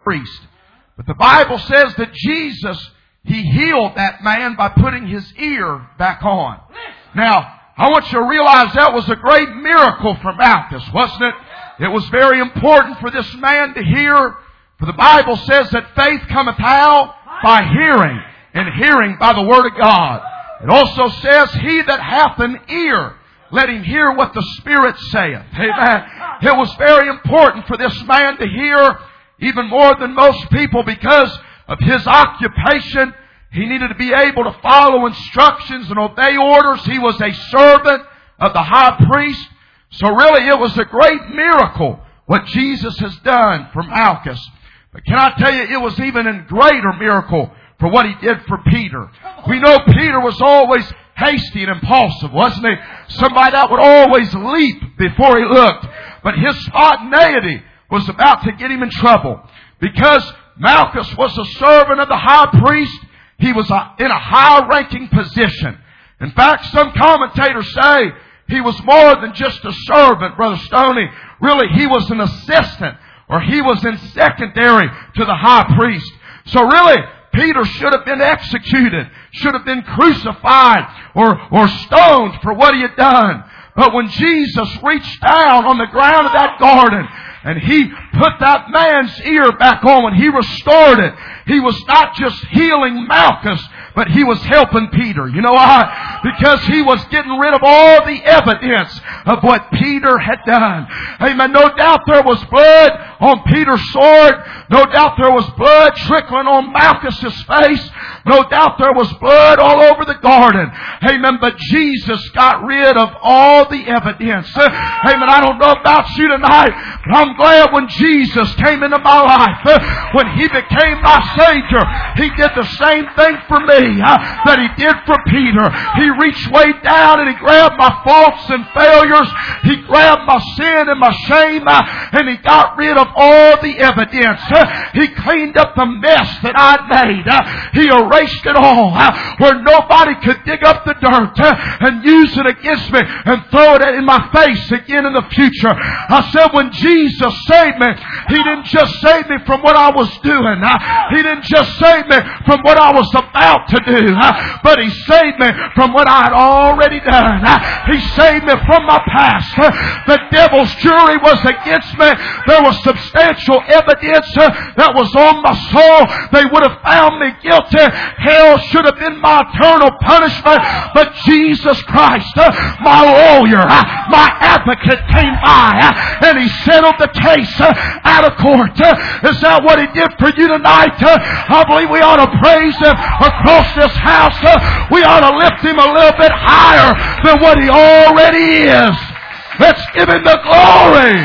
priest. But the Bible says that Jesus, He healed that man by putting his ear back on. Now, I want you to realize that was a great miracle for Malchus, wasn't it? It was very important for this man to hear. For the Bible says that faith cometh how? By hearing, and hearing by the Word of God. It also says, he that hath an ear, let him hear what the Spirit saith. Amen. It was very important for this man to hear, even more than most people, because of his occupation. He needed to be able to follow instructions and obey orders. He was a servant of the high priest. So really it was a great miracle what Jesus has done for Malchus. But can I tell you, it was even a greater miracle for what He did for Peter. We know Peter was always hasty and impulsive, wasn't he? Somebody that would always leap before he looked. But his spontaneity was about to get him in trouble. Because Malchus was a servant of the high priest, he was in a high-ranking position. In fact, some commentators say he was more than just a servant, Brother Stoney. Really, he was an assistant, or he was in secondary to the high priest. So really, Peter should have been executed, should have been crucified or stoned for what he had done. But when Jesus reached down on the ground of that garden and He put that man's ear back on, when He restored it, He was not just healing Malchus, but He was helping Peter. You know why? Because He was getting rid of all the evidence of what Peter had done. Amen. No doubt there was blood on Peter's sword. No doubt there was blood trickling on Malchus's face. No doubt there was blood all over the garden. Amen. But Jesus got rid of all the evidence. Amen. I don't know about you tonight, but I'm glad when Jesus came into my life, when He became my Savior, He did the same thing for me that He did for Peter. He reached way down and He grabbed my faults and failures. He grabbed my sin and my shame, and He got rid of all the evidence. He cleaned up the mess that I'd made. He erased it all, where nobody could dig up the dirt and use it against me and throw it in my face again in the future. I said, when Jesus saved me, He didn't just save me from what I was doing. He didn't just save me from what I was about to do, but He saved me from what I had already done. He saved me from my past. The devil's jury was against me. There was substantial evidence that was on my soul. They would have found me guilty. Hell should have been my eternal punishment. But Jesus Christ, my lawyer, my advocate, came by and He settled the case out of court. Is that what He did for you tonight? I believe we ought to praise Him across this house. We ought to lift Him a little bit higher than what He already is. Let's give Him the glory.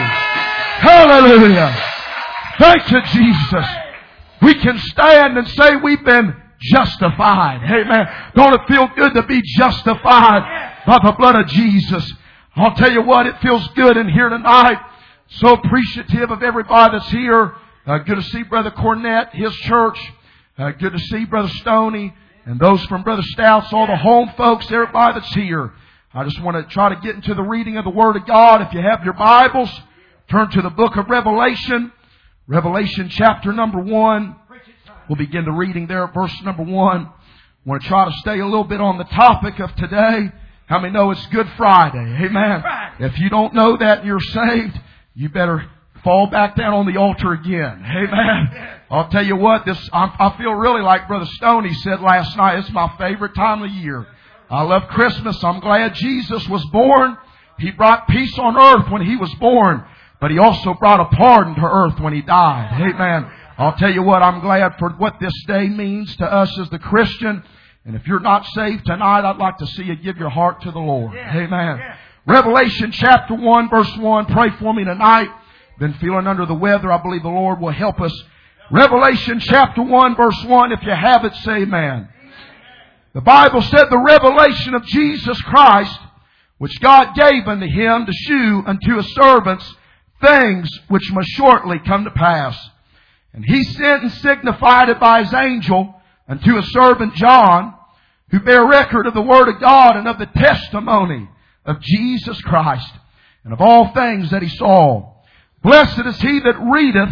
Hallelujah. Thank you, Jesus. We can stand and say we've been justified. Amen. Don't it feel good to be justified by the blood of Jesus? I'll tell you what, it feels good in here tonight. So appreciative of everybody that's here. Good to see Brother Cornett, his church. Good to see Brother Stoney and those from Brother Stouts, all the home folks, everybody that's here. I just want to try to get into the reading of the Word of God. If you have your Bibles, turn to the book of Revelation. Revelation chapter number 1. We'll begin the reading there at verse number 1. I want to try to stay a little bit on the topic of today. How many know it's Good Friday? Amen. If you don't know that and you're saved, you better fall back down on the altar again. Amen. I'll tell you what, I feel really like Brother Stoney said last night, it's my favorite time of year. I love Christmas. I'm glad Jesus was born. He brought peace on earth when He was born, but He also brought a pardon to earth when He died. Amen. I'll tell you what, I'm glad for what this day means to us as the Christian. And if you're not saved tonight, I'd like to see you give your heart to the Lord. Amen. Revelation chapter 1, verse 1. Pray for me tonight. Been feeling under the weather. I believe the Lord will help us. Revelation chapter 1, verse 1. If you have it, say amen. The Bible said the revelation of Jesus Christ, which God gave unto Him to shew unto His servants things which must shortly come to pass. And He sent and signified it by His angel unto His servant John, who bare record of the Word of God and of the testimony of Jesus Christ, and of all things that he saw. Blessed is he that readeth,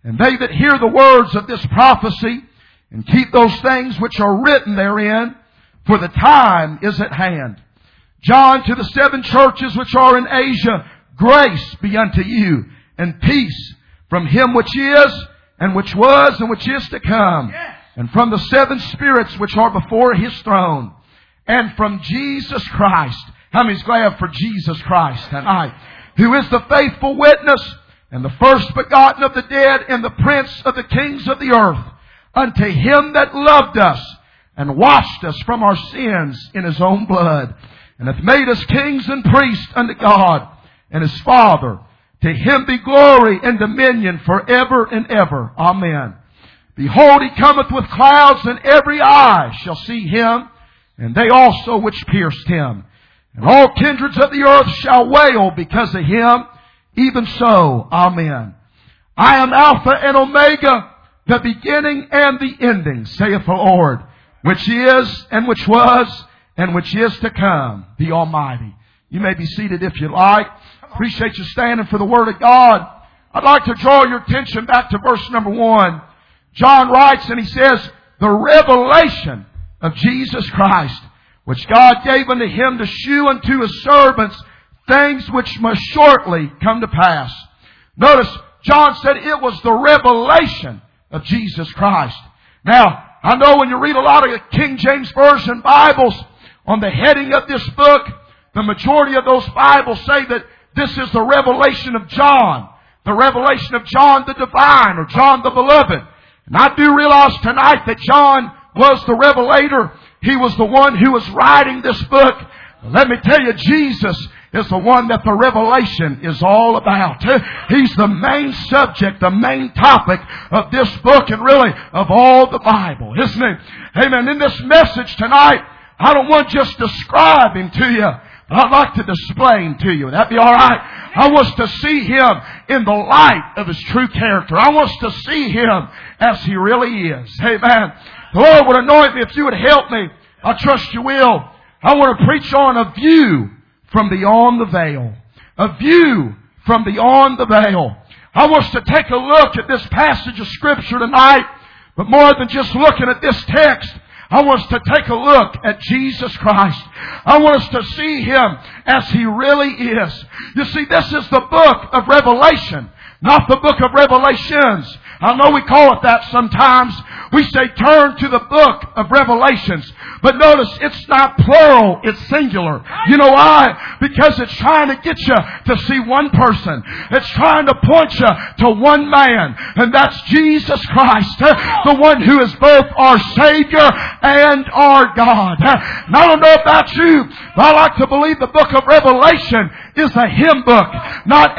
And they that hear the words of this prophecy and keep those things which are written therein, for the time is at hand. John, to the 7 churches which are in Asia, grace be unto you, and peace from Him which is, and which was, and which is to come, and from the 7 spirits which are before His throne, and from Jesus Christ. How many's glad for Jesus Christ tonight? Who is the faithful witness, and the first begotten of the dead, and the prince of the kings of the earth, unto Him that loved us, and washed us from our sins in His own blood, and hath made us kings and priests unto God and His Father. To Him be glory and dominion forever and ever. Amen. Behold, He cometh with clouds, and every eye shall see Him, and they also which pierced Him. And all kindreds of the earth shall wail because of Him. Even so, Amen. I am Alpha and Omega, the beginning and the ending, saith the Lord, which is, and which was, and which is to come, the Almighty. You may be seated if you like. Appreciate you standing for the Word of God. I'd like to draw your attention back to verse number 1. John writes and he says, the revelation of Jesus Christ, which God gave unto Him to shew unto His servants things which must shortly come to pass. Notice, John said it was the revelation of Jesus Christ. Now, I know when you read a lot of King James Version Bibles, on the heading of this book, the majority of those Bibles say that this is the revelation of John. The revelation of John the Divine, or John the Beloved. And I do realize tonight that John was the revelator. He was the one who was writing this book. Let me tell you, Jesus is the one that the revelation is all about. He's the main subject, the main topic of this book, and really of all the Bible, isn't he? Amen. In this message tonight, I don't want just to describe Him to you, but I'd like to display Him to you. Would that be all right? I want us to see Him in the light of His true character. I want us to see Him as He really is. Amen. The Lord would anoint me if you would help me. I trust you will. I want to preach on a view from beyond the veil. A view from beyond the veil. I want us to take a look at this passage of Scripture tonight, but more than just looking at this text, I want us to take a look at Jesus Christ. I want us to see Him as He really is. You see, this is the book of Revelation, not the book of Revelations. I know we call it that sometimes. We say turn to the book of Revelations. But notice, it's not plural, it's singular. You know why? Because it's trying to get you to see one person. It's trying to point you to one man. And that's Jesus Christ. The one who is both our Savior and our God. And I don't know about you, but I like to believe the book of Revelation is a hymn book. Not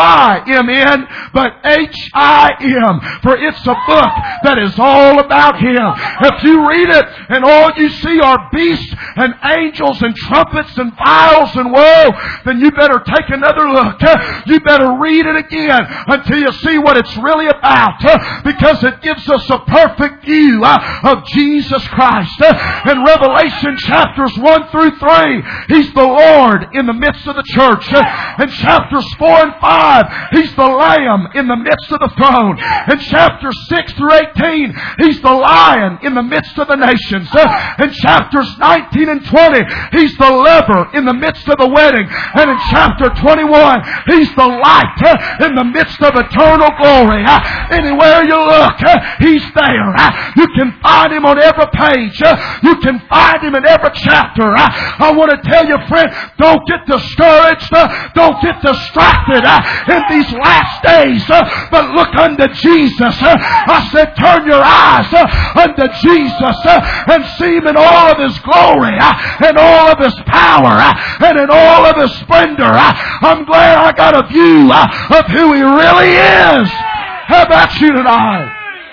H-Y-M-N, but H-I-M. For it's a book that is all about Him. If you read it and all you see are beasts and angels and trumpets and vials and woe, then you better take another look. You better read it again until you see what it's really about. Because it gives us a perfect view of Jesus Christ. In Revelation chapters 1 through 3, He's the Lord in the midst of the church. In chapters 4 and 5, He's the Lamb in the midst of the throne. In chapters 6 through 18, He's the Lion in the midst of the nations. In chapters 19 and 20, He's the lever in the midst of the wedding. And in chapter 21, He's the light in the midst of eternal glory. Anywhere you look, He's there. You can find Him on every page. You can find Him in every chapter. I want to tell you, friend, don't get discouraged. Don't get distracted in these last days. But look unto Jesus. I said, turn your eyes unto Jesus and see Him in all of His glory and all of His power and in all of His splendor. I'm glad I got a view of who He really is. How about you tonight?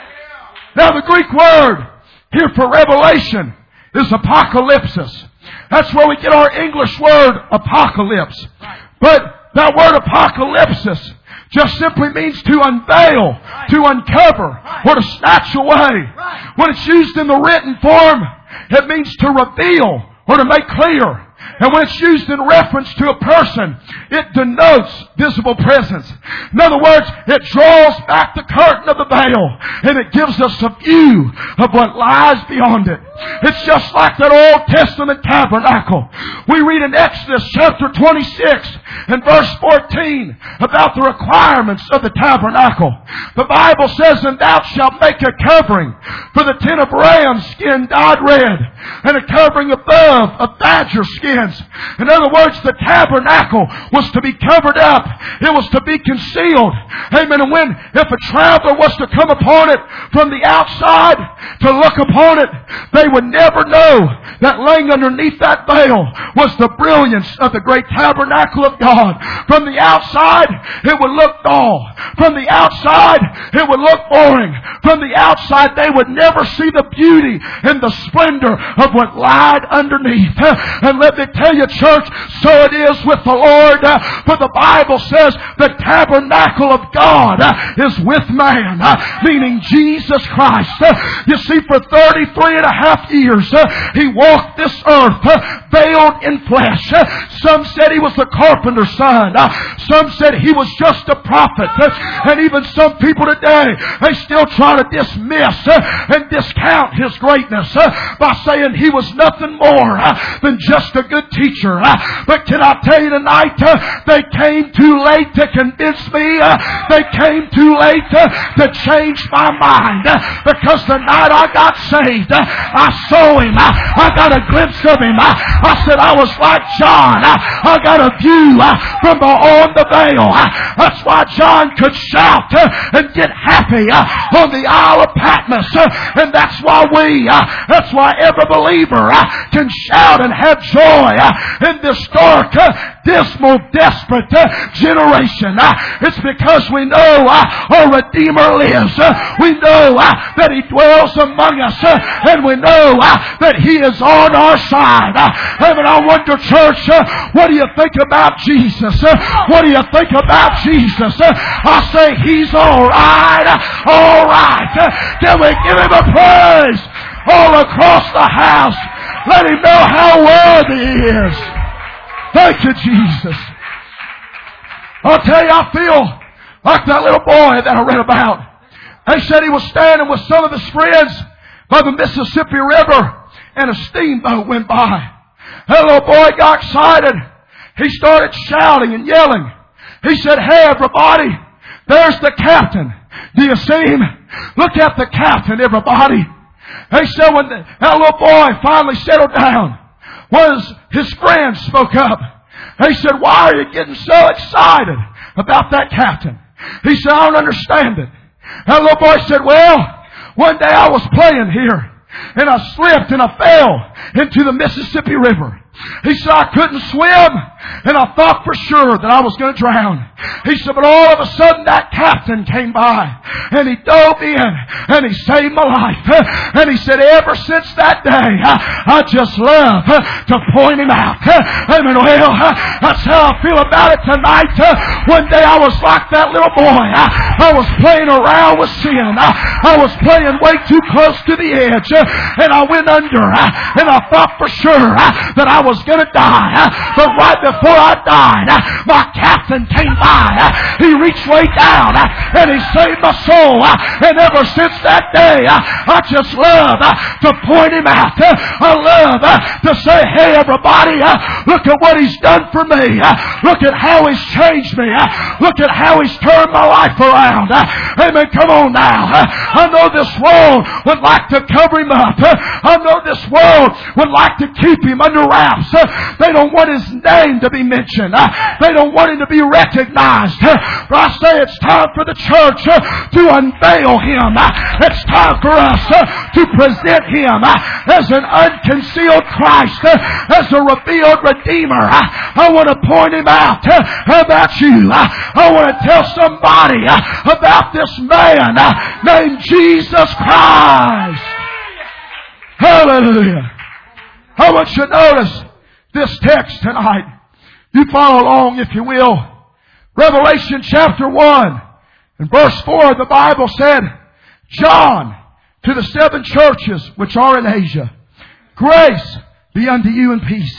Now the Greek word here for revelation is apocalypsis. That's where we get our English word apocalypse. But that word apocalypsis just simply means to unveil, to uncover, or to snatch away. When it's used in the written form, it means to reveal or to make clear. And when it's used in reference to a person, it denotes visible presence. In other words, it draws back the curtain of the veil and it gives us a view of what lies beyond it. It's just like that Old Testament tabernacle. We read in Exodus chapter 26 and verse 14 about the requirements of the tabernacle. The Bible says, "And thou shalt make a covering for the tent of ram skin dyed red, and a covering above of badger skins." In other words, the tabernacle was to be covered up. It was to be concealed. Amen. And if a traveler was to come upon it from the outside to look upon it, they would never know that laying underneath that veil was the brilliance of the great tabernacle of God. From the outside, it would look dull. From the outside, it would look boring. From the outside, they would never see the beauty and the splendor of what lied underneath. And let me tell you, church, so it is with the Lord. For the Bible says the tabernacle of God is with man, meaning Jesus Christ. You see, for 33 and a half years, He walked this earth veiled in flesh. Some said He was the carpenter's son. Some said He was just a prophet. And even some people today, they still try to dismiss and discount His greatness by saying He was nothing more than just a good teacher. But can I tell you tonight, they came too late to convince me. They came too late to change my mind. Because the night I got saved, I saw Him. I got a glimpse of Him. I said I was like John. I got a view from beyond the veil. That's why John could shout and get happy on the Isle of Patmos. And that's why every believer can shout and have joy in this dark, dismal, desperate generation. It's because we know our Redeemer lives. We know that He dwells among us, and we know that He is on our side. And I wonder, church, what do you think about Jesus? What do you think about Jesus? I say He's all right. All right. Can we give Him a praise all across the house? Let Him know how worthy He is. Thank you, Jesus. I'll tell you, I feel like that little boy that I read about. They said he was standing with some of his friends by the Mississippi River, and a steamboat went by. That little boy got excited. He started shouting and yelling. He said, "Hey, everybody, there's the captain. Do you see him? Look at the captain, everybody." They said when that little boy finally settled down, one of his friends spoke up. They said, "Why are you getting so excited about that captain?" He said, "I don't understand it." That little boy said, "Well, one day I was playing here, and I slipped and I fell into the Mississippi River." He said, "I couldn't swim, and I thought for sure that I was going to drown." He said, "But all of a sudden that captain came by, and he dove in, and he saved my life." And he said, "Ever since that day, I just love to point him out." Amen. Well, that's how I feel about it tonight. One day I was like that little boy. I was playing around with sin. I was playing way too close to the edge, and I went under, and I thought for sure that I was going to die. But right before I died, my captain came by. He reached way down and he saved my soul. And ever since that day, I just love to point him out. I love to say, "Hey, everybody, look at what He's done for me. Look at how He's changed me. Look at how He's turned my life around." Amen. Come on now. I know this world would like to cover Him up. I know this world would like to keep Him under wraps. They don't want His name to be mentioned. They don't want Him to be recognized. But I say it's time for the church to unveil Him. It's time for us to present Him as an unconcealed Christ, as a revealed Redeemer. I want to point Him out. How about you? I want to tell somebody about this man named Jesus Christ. Hallelujah. I want you to notice this text tonight. You follow along if you will. Revelation chapter 1 and verse 4, the Bible said, "John, to the 7 churches which are in Asia, grace be unto you and peace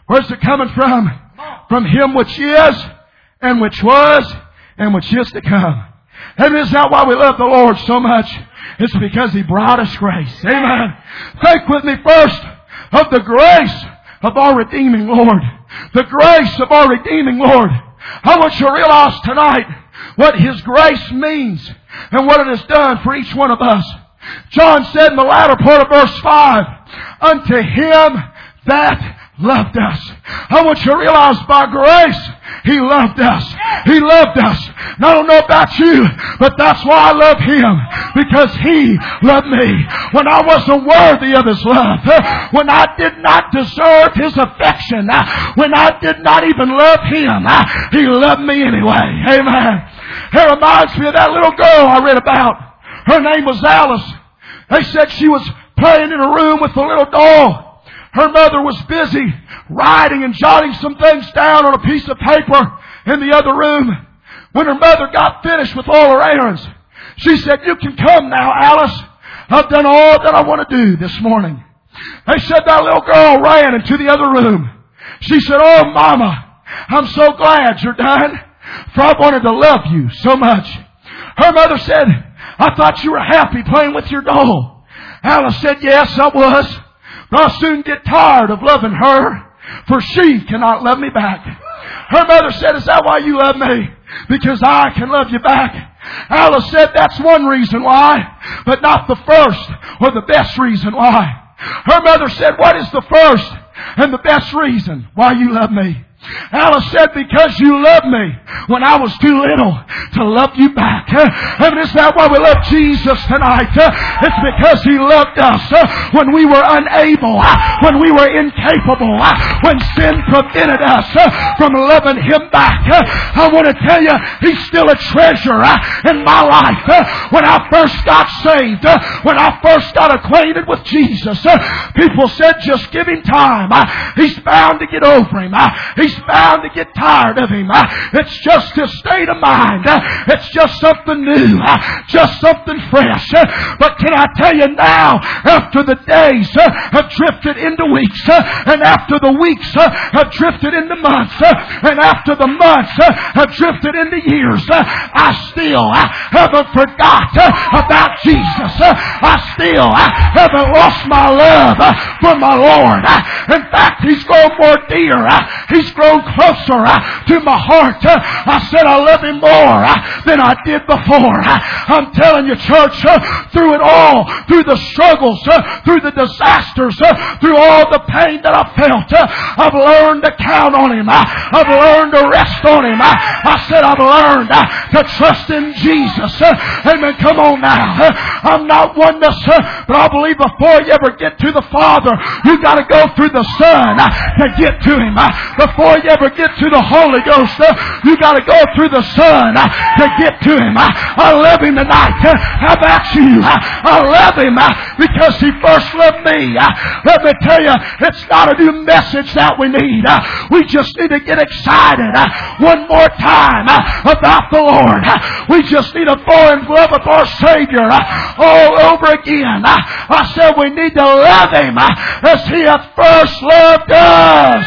Where's it coming from? From Him which is, and which was, and which is to come. And is that why we love the Lord so much? It's because He brought us grace. Amen. Think with me first of the grace of our redeeming Lord. The grace of our redeeming Lord. I want you to realize tonight what His grace means and what it has done for each one of us. John said in the latter part of verse 5, unto Him that loved us. I want you to realize by grace, He loved us. He loved us. And I don't know about you, but that's why I love Him. Because He loved me when I wasn't worthy of His love. When I did not deserve His affection. When I did not even love Him. He loved me anyway. Amen. It reminds me of that little girl I read about. Her name was Alice. They said she was playing in a room with a little doll. Her mother was busy writing and jotting some things down on a piece of paper in the other room. When her mother got finished with all her errands, she said, you can come now, Alice. I've done all that I want to do this morning. They said that little girl ran into the other room. She said, oh, Mama, I'm so glad you're done, for I wanted to love you so much. Her mother said, I thought you were happy playing with your doll. Alice said, yes, I was. But I'll soon get tired of loving her, for she cannot love me back. Her mother said, is that why you love me? Because I can love you back. Alice said, that's one reason why, but not the first or the best reason why. Her mother said, what is the first and the best reason why you love me? Alice said, because you loved me when I was too little to love you back. And is that why we love Jesus tonight? It's because He loved us when we were unable, when we were incapable, when sin prevented us from loving Him back. I want to tell you, He's still a treasure in my life. When I first got saved, when I first got acquainted with Jesus, people said, just give Him time. He's bound to get over Him. He's bound to get tired of Him. It's just His state of mind. It's just something new. Just something fresh. But can I tell you now, after the days have drifted into weeks, and after the weeks have drifted into months, and after the months have drifted into years, I still haven't forgot about Jesus. I still haven't lost my love for my Lord. In fact, He's grown more dear. He's grown closer to my heart. I said I love Him more than I did before. I'm telling you, church, through it all, through the struggles, through the disasters, through all the pain that I felt, I've learned to count on Him. I've learned to rest on Him. I said I've learned to trust in Jesus. Amen. Come on now. I'm not oneness, but I believe before you ever get to the Father, you got to go through the Son to get to Him. Before you ever get to the Holy Ghost, you got to go through the Son to get to Him. I love Him tonight. How about you? I love Him because He first loved me. Let me tell you, it's not a new message that we need. We just need to get excited one more time about the Lord. We just need to fall in love with our Savior all over again. I said we need to love Him as He hath first loved us.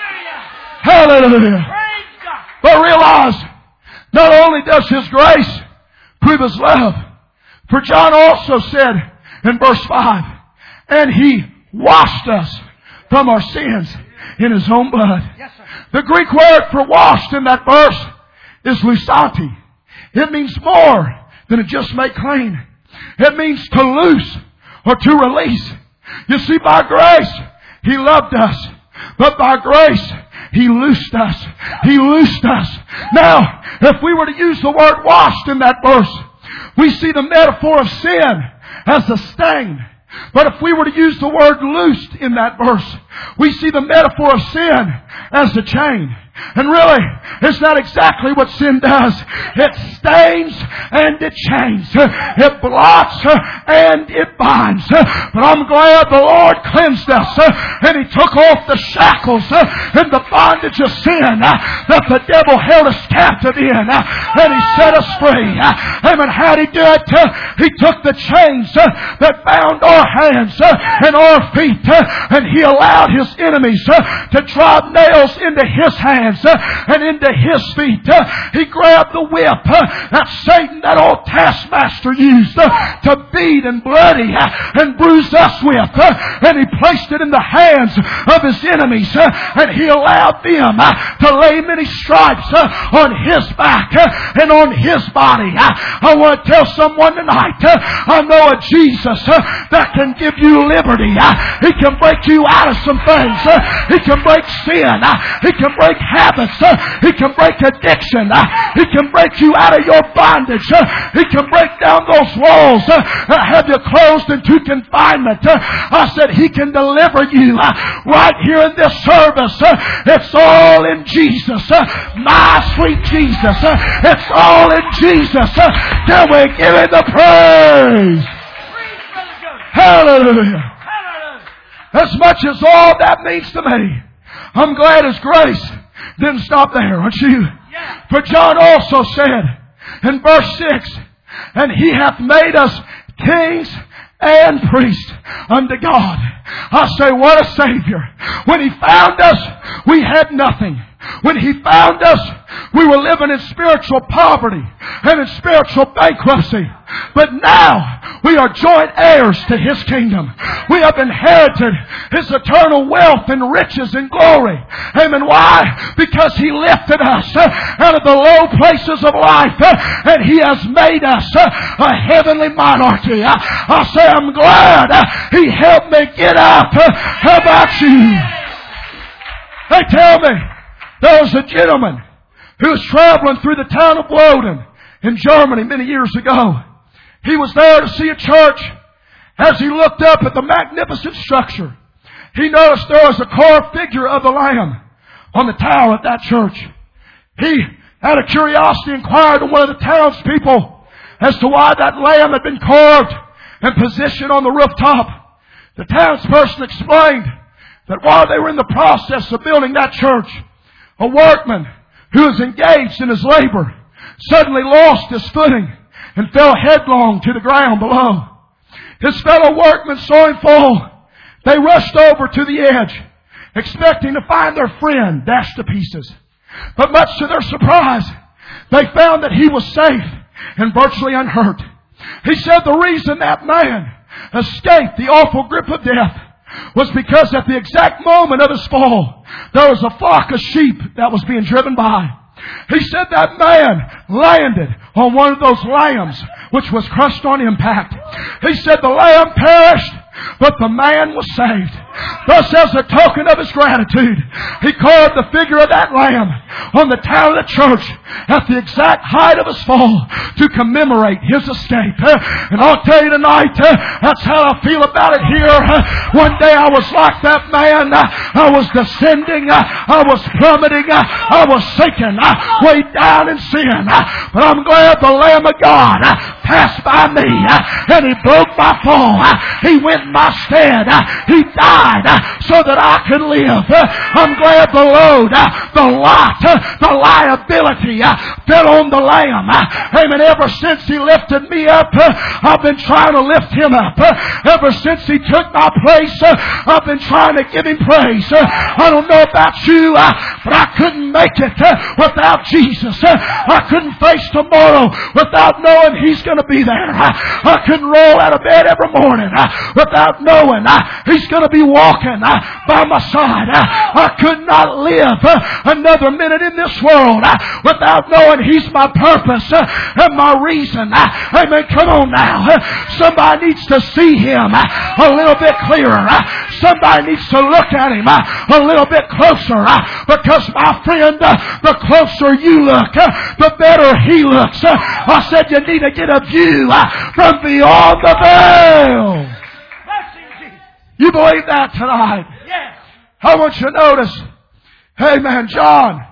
Hallelujah. But realize, not only does His grace prove His love, for John also said in verse 5, and He washed us from our sins in His own blood. Yes, sir. The Greek word for washed in that verse is lusati. It means more than to just make clean. It means to loose or to release. You see, by grace, He loved us. But by grace, He loosed us. He loosed us. Now, if we were to use the word washed in that verse, we see the metaphor of sin as a stain. But if we were to use the word loosed in that verse, we see the metaphor of sin as a chain. And really, it's not exactly what sin does. It stains and it chains. It blots and it binds. But I'm glad the Lord cleansed us and He took off the shackles and the bondage of sin that the devil held us captive in. And He set us free. Amen. How'd He do it? He took the chains that bound our hands and our feet and He allowed His enemies to drive nails into His hands and into His feet. He grabbed the whip that Satan, that old taskmaster, used to beat and bloody and bruise us with. And He placed it in the hands of His enemies. And He allowed them to lay many stripes on His back and on His body. I want to tell someone tonight, I know a Jesus that can give you liberty. He can break you out of some things. He can break sin. He can break habits. He can break addiction. He can break you out of your bondage. He can break down those walls that have you closed into confinement. I said He can deliver you right here in this service. It's all in Jesus. My sweet Jesus. It's all in Jesus. Can we give Him the praise? Hallelujah. As much as all that means to me, I'm glad His grace didn't stop there, aren't you? For John also said in verse 6, and He hath made us kings and priests unto God. I say, what a Savior. When He found us, we had nothing. When He found us, we were living in spiritual poverty and in spiritual bankruptcy. But now, we are joint heirs to His kingdom. We have inherited His eternal wealth and riches and glory. Amen. Why? Because He lifted us out of the low places of life and He has made us a heavenly monarchy. I say, I'm glad He helped me get up. How about you? They tell me there was a gentleman who was traveling through the town of Woden in Germany many years ago. He was there to see a church. As he looked up at the magnificent structure, he noticed there was a carved figure of the Lamb on the tower of that church. He, out of curiosity, inquired of one of the townspeople as to why that lamb had been carved and positioned on the rooftop. The townsperson explained that while they were in the process of building that church, a workman who was engaged in his labor suddenly lost his footing and fell headlong to the ground below. His fellow workmen saw him fall. They rushed over to the edge, expecting to find their friend dashed to pieces. But much to their surprise, they found that he was safe and virtually unhurt. He said the reason that man escaped the awful grip of death was because at the exact moment of his fall, there was a flock of sheep that was being driven by. He said that man landed on one of those lambs which was crushed on impact. He said the lamb perished, but the man was saved. Thus, as a token of his gratitude, he carved the figure of that lamb on the tower of the church at the exact height of his fall to commemorate his escape. And I'll tell you tonight, that's how I feel about it here. One day I was like that man. I was descending. I was plummeting. I was sinking way down in sin. But I'm glad the Lamb of God passed by me and He broke my fall. He went in my stead. He died so that I could live. I'm glad the load, the lot, the liability fell on the Lamb. Amen. Ever since He lifted me up, I've been trying to lift Him up. Ever since He took my place, I've been trying to give Him praise. I don't know about you, but I couldn't make it without Jesus. I couldn't face tomorrow without knowing He's going to be there. I couldn't roll out of bed every morning without knowing He's going to be walking by my side. I could not live another minute in this world without knowing He's my purpose and my reason. Amen. Come on now. Somebody needs to see Him a little bit clearer. Somebody needs to look at Him a little bit closer. Because my friend, the closer you look, the better He looks. I said you need to get a view from beyond the veil. You believe that tonight? Yes. I want you to notice, amen, John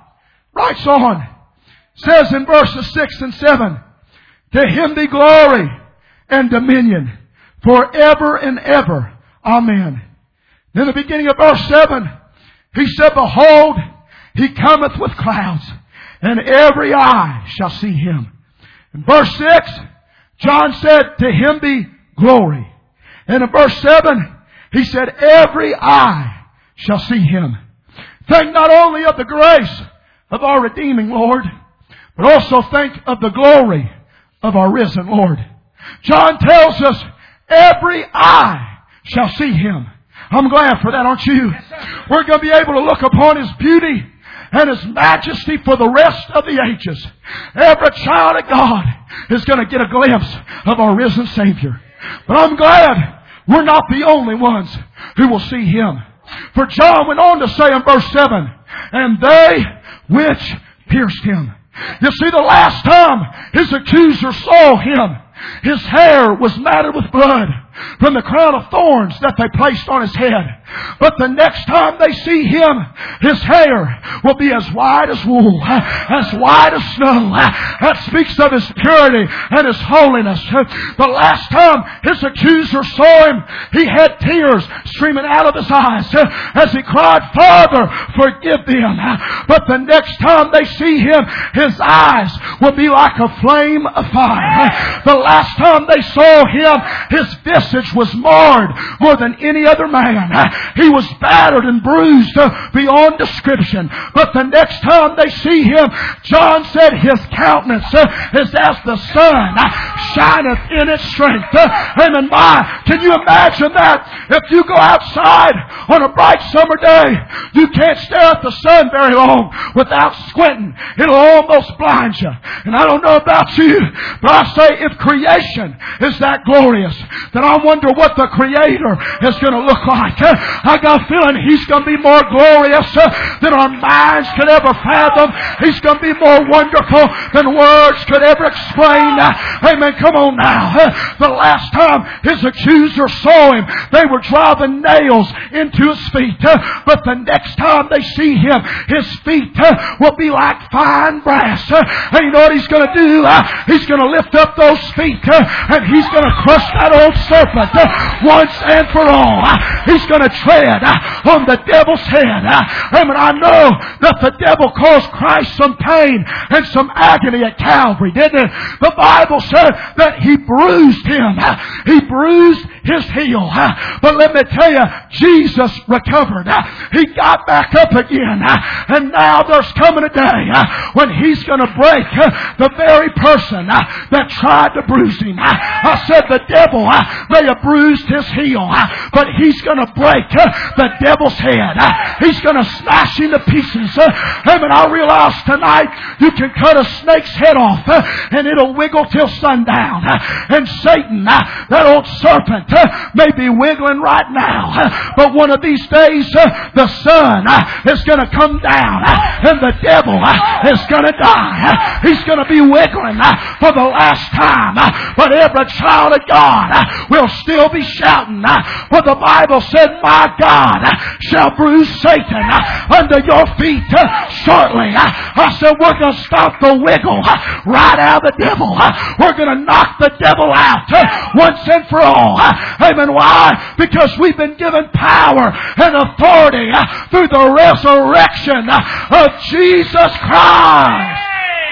writes on, says in verses 6 and 7, to Him be glory and dominion forever and ever. Amen. In the beginning of verse 7, He said, behold, He cometh with clouds, and every eye shall see Him. In verse 6, John said, to Him be glory. And in verse 7, he said, every eye shall see Him. Think not only of the grace of our redeeming Lord, but also think of the glory of our risen Lord. John tells us, every eye shall see Him. I'm glad for that, aren't you? We're going to be able to look upon His beauty and His majesty for the rest of the ages. Every child of God is going to get a glimpse of our risen Savior. But I'm glad we're not the only ones who will see Him. For John went on to say in verse 7, and they which pierced Him. You see, the last time His accuser saw Him, His hair was matted with blood from the crown of thorns that they placed on His head. But the next time they see Him, His hair will be as white as wool, as white as snow. That speaks of His purity and His holiness. The last time His accuser saw Him, He had tears streaming out of His eyes as He cried, Father, forgive them. But the next time they see Him, His eyes will be like a flame of fire. The last time they saw Him, His visage was marred more than any other man. He was battered and bruised beyond description. But the next time they see Him, John said His countenance is as the sun shineth in its strength. Amen. Can you imagine that? If you go outside on a bright summer day, you can't stare at the sun very long without squinting. It'll almost blind you. And I don't know about you, but I say if creation is that glorious, then I wonder what the Creator is going to look like. I got a feeling He's going to be more glorious than our minds could ever fathom. He's going to be more wonderful than words could ever explain. Amen. Come on now. The last time His accuser saw Him, they were driving nails into His feet. But the next time they see Him, His feet will be like fine brass. And you know what He's going to do? He's going to lift up those feet and He's going to crush that old serpent once and for all. He's going to tread on the devil's head. And I know that the devil caused Christ some pain and some agony at Calvary, didn't it? The Bible said that He bruised Him. He bruised His heel. But let me tell you, Jesus recovered. He got back up again. And now there's coming a day when He's going to break the very person that tried to bruise Him. I said the devil may have bruised his heel, but He's going to break the devil's head. He's going to smash him to pieces. And I realize tonight you can cut a snake's head off and it'll wiggle till sundown. And Satan, that old serpent, may be wiggling right now. But one of these days the sun is going to come down and the devil is going to die. He's going to be wiggling for the last time. But every child of God will still be shouting. For the Bible said, my God shall bruise Satan under your feet shortly. I said, we're going to stop the wiggle right out of the devil. We're going to knock the devil out once and for all. Amen. Why? Because we've been given power and authority through the resurrection of Jesus Christ.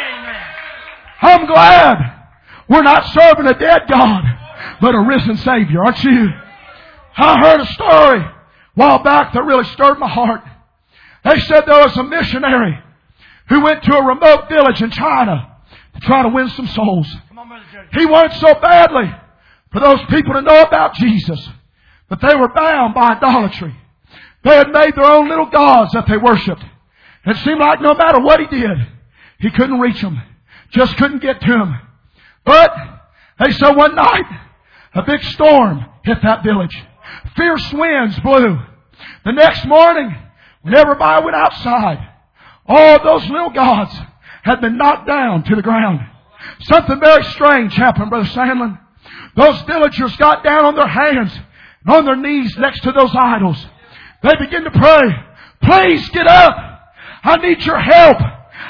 I'm glad we're not serving a dead God, but a risen Savior, aren't you? I heard a story a while back that really stirred my heart. They said there was a missionary who went to a remote village in China to try to win some souls. He wanted so badly for those people to know about Jesus, but they were bound by idolatry. They had made their own little gods that they worshipped. It seemed like no matter what he did, he couldn't reach them. Just couldn't get to them. But they said one night, a big storm hit that village. Fierce winds blew. The next morning, when everybody went outside, all those little gods had been knocked down to the ground. Something very strange happened, Brother Sandlin. Those villagers got down on their hands and on their knees next to those idols. They began to pray, please get up. I need your help.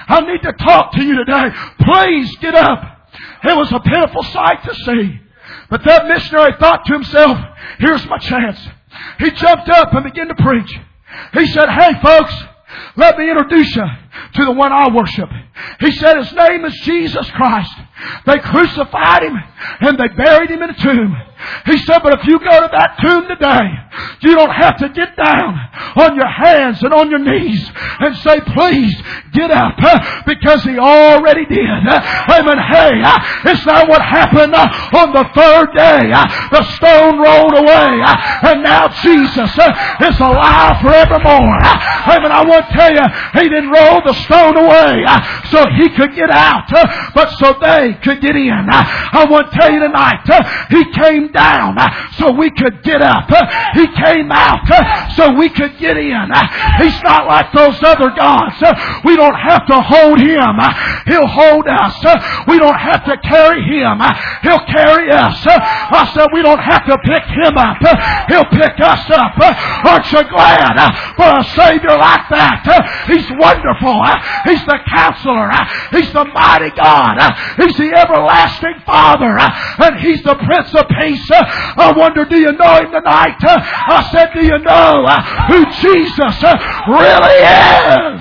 I need to talk to you today. Please get up. It was a pitiful sight to see. But that missionary thought to himself, here's my chance. He jumped up and began to preach. He said, hey folks, let me introduce you to the one I worship. He said his name is Jesus Christ. They crucified Him and they buried Him in a tomb. He said, but if you go to that tomb today, you don't have to get down on your hands and on your knees and say, please get up, because He already did. Amen. Hey, it's not what happened on the third day. The stone rolled away, and now Jesus is alive forevermore. Amen. I want to tell you, He didn't roll the stone away so He could get out, but so they could get in. I want to tell you tonight, He came down so we could get up. He came out so we could get in. He's not like those other gods. We don't have to hold Him. He'll hold us. We don't have to carry Him. He'll carry us. I said we don't have to pick Him up. He'll pick us up. Aren't you glad for a Savior like that? He's wonderful. He's the Counselor. He's the mighty God. He's the everlasting Father. And He's the Prince of Peace. I wonder, do you know Him tonight? I said, do you know who Jesus really is?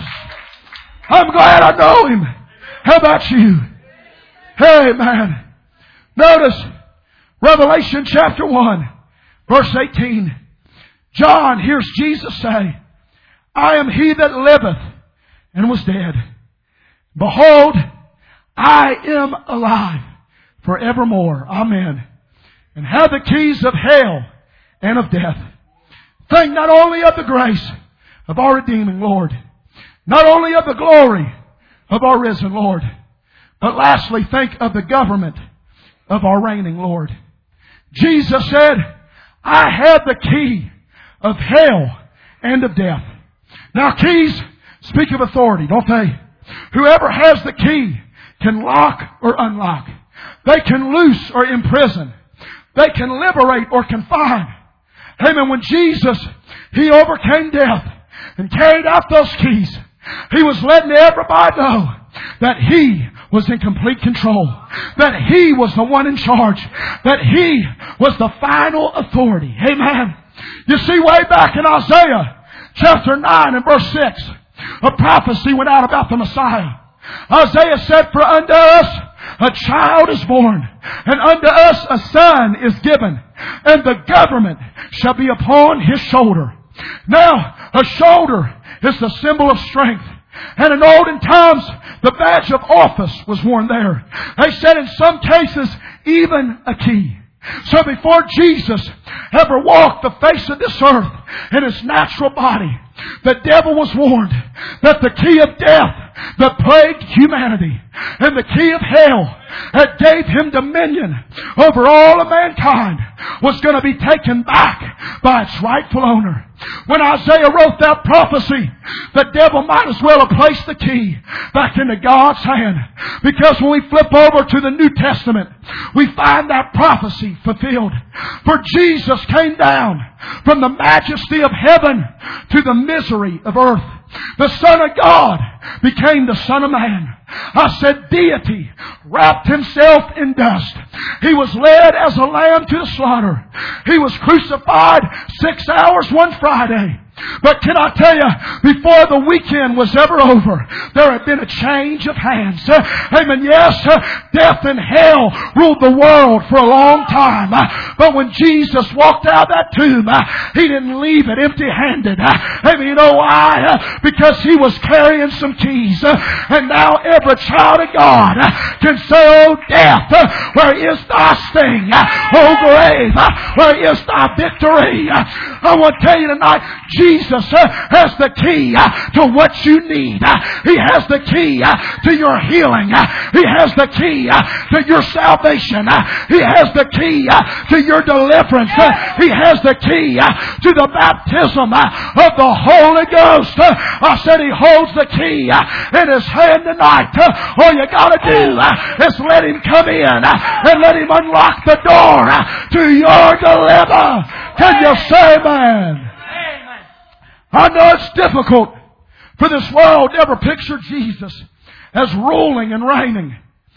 I'm glad I know Him. How about you? Hey, man. Notice Revelation chapter 1, verse 18. John hears Jesus say, I am He that liveth and was dead. Behold, I am alive forevermore. Amen. And have the keys of hell and of death. Think not only of the grace of our redeeming Lord, not only of the glory of our risen Lord, but lastly, think of the government of our reigning Lord. Jesus said, I have the key of hell and of death. Now, keys speak of authority, don't they? Whoever has the key can lock or unlock. They can loose or imprison. They can liberate or confine. Amen. When Jesus, He overcame death and carried out those keys, He was letting everybody know that He was in complete control. That He was the one in charge. That He was the final authority. Amen. You see, way back in Isaiah chapter 9 and verse 6, a prophecy went out about the Messiah. Isaiah said, for unto us a child is born, and unto us a son is given, and the government shall be upon His shoulder. Now, a shoulder is the symbol of strength. And in olden times, the badge of office was worn there. They said in some cases, even a key. So before Jesus ever walked the face of this earth in His natural body, the devil was warned that the key of death that plagued humanity and the key of hell that gave Him dominion over all of mankind was going to be taken back by its rightful owner. When Isaiah wrote that prophecy, the devil might as well have placed the key back into God's hand. Because when we flip over to the New Testament, we find that prophecy fulfilled. For Jesus came down from the majesty of heaven to the misery of earth. The Son of God became the Son of Man. I said deity wrapped Himself in dust. He was led as a lamb to the slaughter. He was crucified 6 hours one Friday. But can I tell you, before the weekend was ever over, there had been a change of hands. Amen. Yes, death and hell ruled the world for a long time. But when Jesus walked out of that tomb, He didn't leave it empty-handed. Amen. You know why? Because He was carrying some keys. And now every child of God can say, oh death, where is thy sting? Oh grave, where is thy victory? I want to tell you tonight, Jesus has the key to what you need. He has the key to your healing. He has the key to your salvation. He has the key to your deliverance. He has the key to the baptism of the Holy Ghost. I said He holds the key in His hand tonight. All you got to do is let Him come in and let Him unlock the door to your deliverance. Can you say amen? I know it's difficult for this world to ever picture Jesus as ruling and reigning.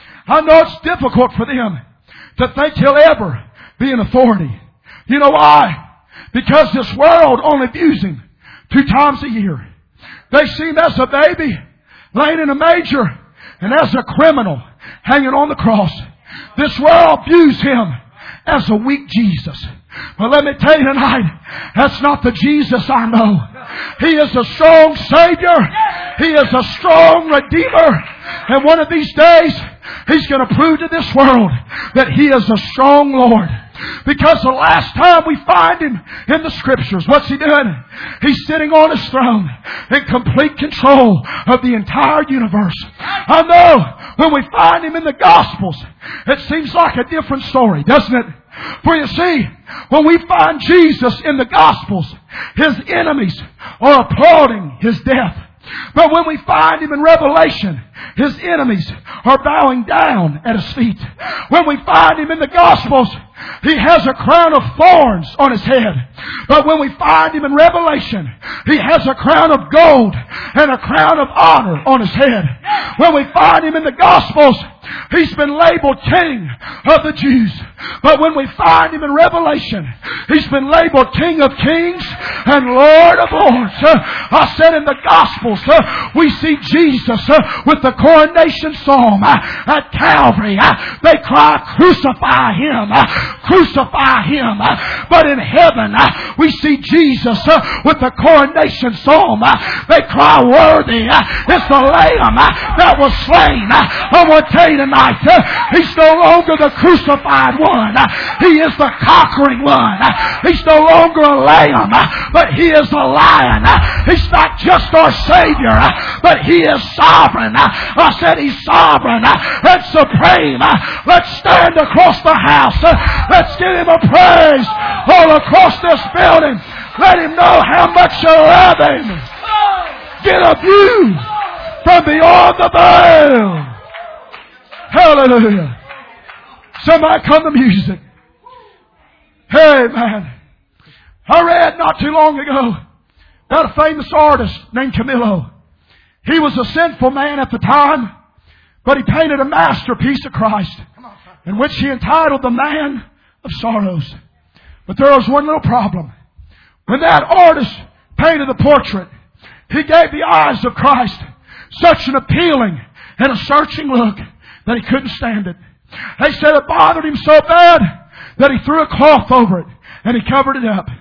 I know it's difficult for them to think He'll ever be an authority. You know why? Because this world only views Him 2 times a year. They see Him as a baby laying in a manger and as a criminal hanging on the cross. This world views Him as a weak Jesus. But let me tell you tonight, that's not the Jesus I know. He is a strong Savior. He is a strong Redeemer. And one of these days, He's going to prove to this world that He is a strong Lord. Because the last time we find Him in the Scriptures, what's He doing? He's sitting on His throne in complete control of the entire universe. I know when we find Him in the Gospels, it seems like a different story, doesn't it? For you see, when we find Jesus in the Gospels, His enemies are applauding His death. But when we find Him in Revelation, His enemies are bowing down at His feet. When we find Him in the Gospels, He has a crown of thorns on His head. But when we find Him in Revelation, He has a crown of gold and a crown of honor on His head. When we find Him in the Gospels, He's been labeled King of the Jews. But when we find Him in Revelation, He's been labeled King of Kings and Lord of Lords. I said in the Gospels, we see Jesus with the coronation psalm at Calvary. They cry, crucify Him, crucify Him. But in heaven, we see Jesus with the coronation psalm. They cry, worthy is the Lamb that was slain. I want to tell you tonight, He's no longer the crucified one. He is the conquering one. He's no longer a lamb, but He is a lion. He's not just our Savior, but He is sovereign. I said He's sovereign and supreme. Let's stand across the house. Let's give Him a praise all across this building. Let Him know how much you love Him. Get a view from beyond the veil. Hallelujah. Somebody come to music. Hey, man. I read not too long ago about a famous artist named Camillo. He was a sinful man at the time, but he painted a masterpiece of Christ, in which he entitled The Man of Sorrows. But there was one little problem. When that artist painted the portrait, he gave the eyes of Christ such an appealing and a searching look that he couldn't stand it. They said it bothered him so bad that he threw a cloth over it and he covered it up.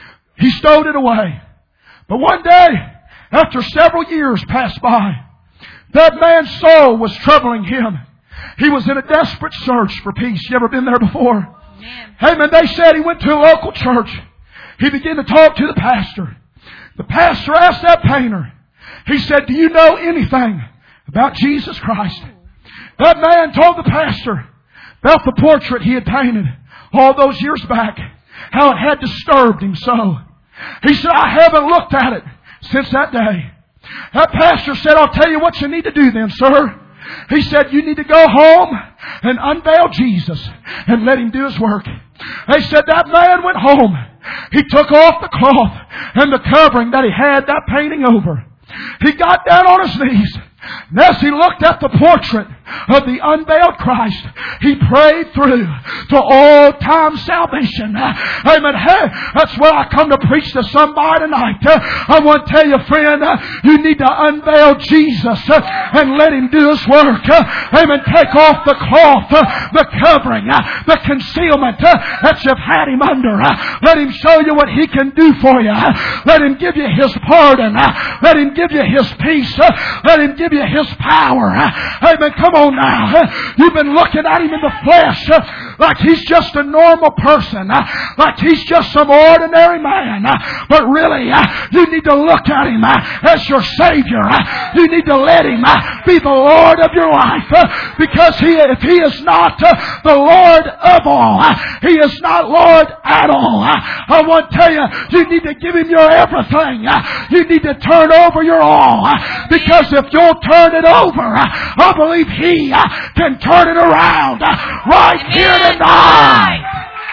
He stowed it away. But one day, after several years passed by, that man's soul was troubling him. He was in a desperate search for peace. You ever been there before? Amen. Hey man, they said he went to a local church. He began to talk to the pastor. The pastor asked that painter. He said, do you know anything about Jesus Christ? That man told the pastor about the portrait he had painted all those years back, how it had disturbed him so. He said, I haven't looked at it since that day. That pastor said, I'll tell you what you need to do then, sir. He said, you need to go home and unveil Jesus and let Him do His work. They said that man went home. He took off the cloth and the covering that he had that painting over. He got down on his knees. And as he looked at the portrait of the unveiled Christ, he prayed through to all-time salvation. Amen. Hey, that's what I come to preach to somebody tonight. I want to tell you, friend, you need to unveil Jesus and let Him do His work. Amen. Take off the cloth, the covering, the concealment that you've had Him under. Let Him show you what He can do for you. Let Him give you His pardon. Let Him give you His peace. Let Him give you His power. Amen. Come on now. You've been looking at Him in the flesh like He's just a normal person, like He's just some ordinary man. But really, you need to look at Him as your Savior. You need to let Him be the Lord of your life, because if He is not the Lord of all, He is not Lord at all. I want to tell you, you need to give Him your everything. You need to turn over your all, because if you'll turn it over, I believe He can turn it around right here tonight.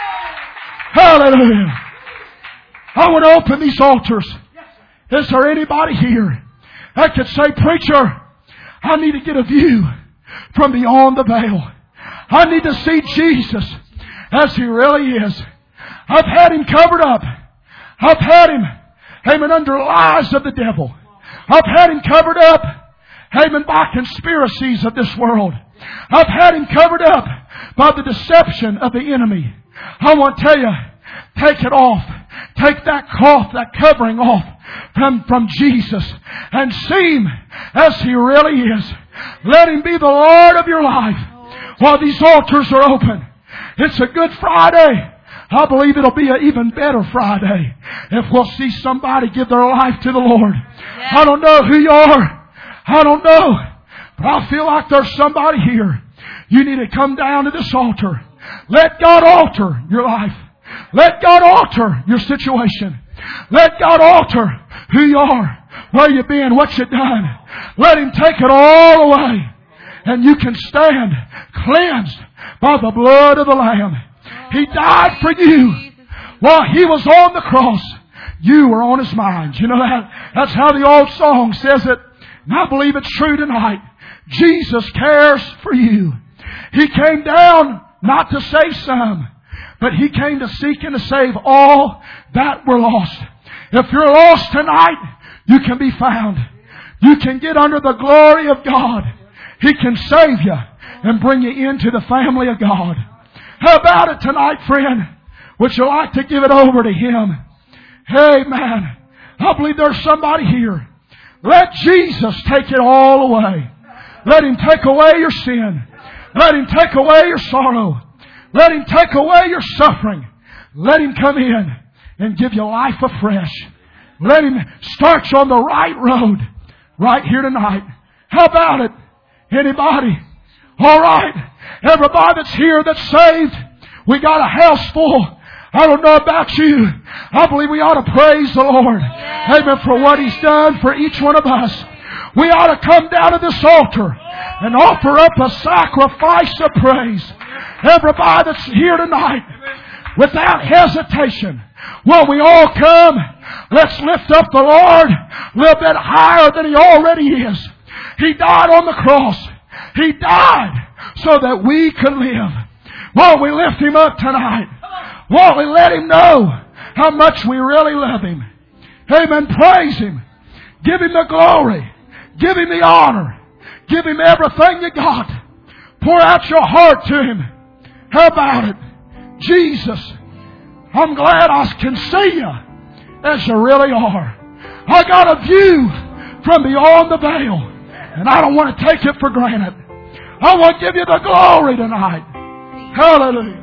Hallelujah. I want to open these altars. Is there anybody here that could say, preacher, I need to get a view from beyond the veil. I need to see Jesus as He really is. I've had Him covered up. I've had Him, amen, under lies of the devil. I've had Him covered up, amen, by conspiracies of this world. I've had Him covered up by the deception of the enemy. I want to tell you, take it off. Take that cloth, that covering off from Jesus and see Him as He really is. Let Him be the Lord of your life while these altars are open. It's a Good Friday. I believe it'll be an even better Friday if we'll see somebody give their life to the Lord. Yeah. I don't know who you are. I don't know. But I feel like there's somebody here. You need to come down to this altar. Let God alter your life. Let God alter your situation. Let God alter who you are, where you've been, what you've done. Let Him take it all away. And you can stand cleansed by the blood of the Lamb. He died for you. While He was on the cross, you were on His mind. You know that? That's how the old song says it. And I believe it's true tonight. Jesus cares for you. He came down not to save some, but He came to seek and to save all that were lost. If you're lost tonight, you can be found. You can get under the glory of God. He can save you and bring you into the family of God. How about it tonight, friend? Would you like to give it over to Him? Amen. I believe there's somebody here. Let Jesus take it all away. Let Him take away your sin. Let Him take away your sorrow. Let Him take away your suffering. Let Him come in and give you life afresh. Let Him start you on the right road right here tonight. How about it? Anybody? All right. Everybody that's here that's saved, we got a house full. I don't know about you. I believe we ought to praise the Lord. Amen. For what He's done for each one of us. We ought to come down to this altar and offer up a sacrifice of praise. Everybody that's here tonight, without hesitation, will we all come? Let's lift up the Lord a little bit higher than He already is. He died on the cross. He died so that we could live. Won't we lift Him up tonight? Won't we let Him know how much we really love Him? Amen. Praise Him. Give Him the glory. Give Him the honor. Give Him everything you got. Pour out your heart to Him. How about it? Jesus, I'm glad I can see you as you really are. I got a view from beyond the veil, and I don't want to take it for granted. I want to give you the glory tonight. Hallelujah.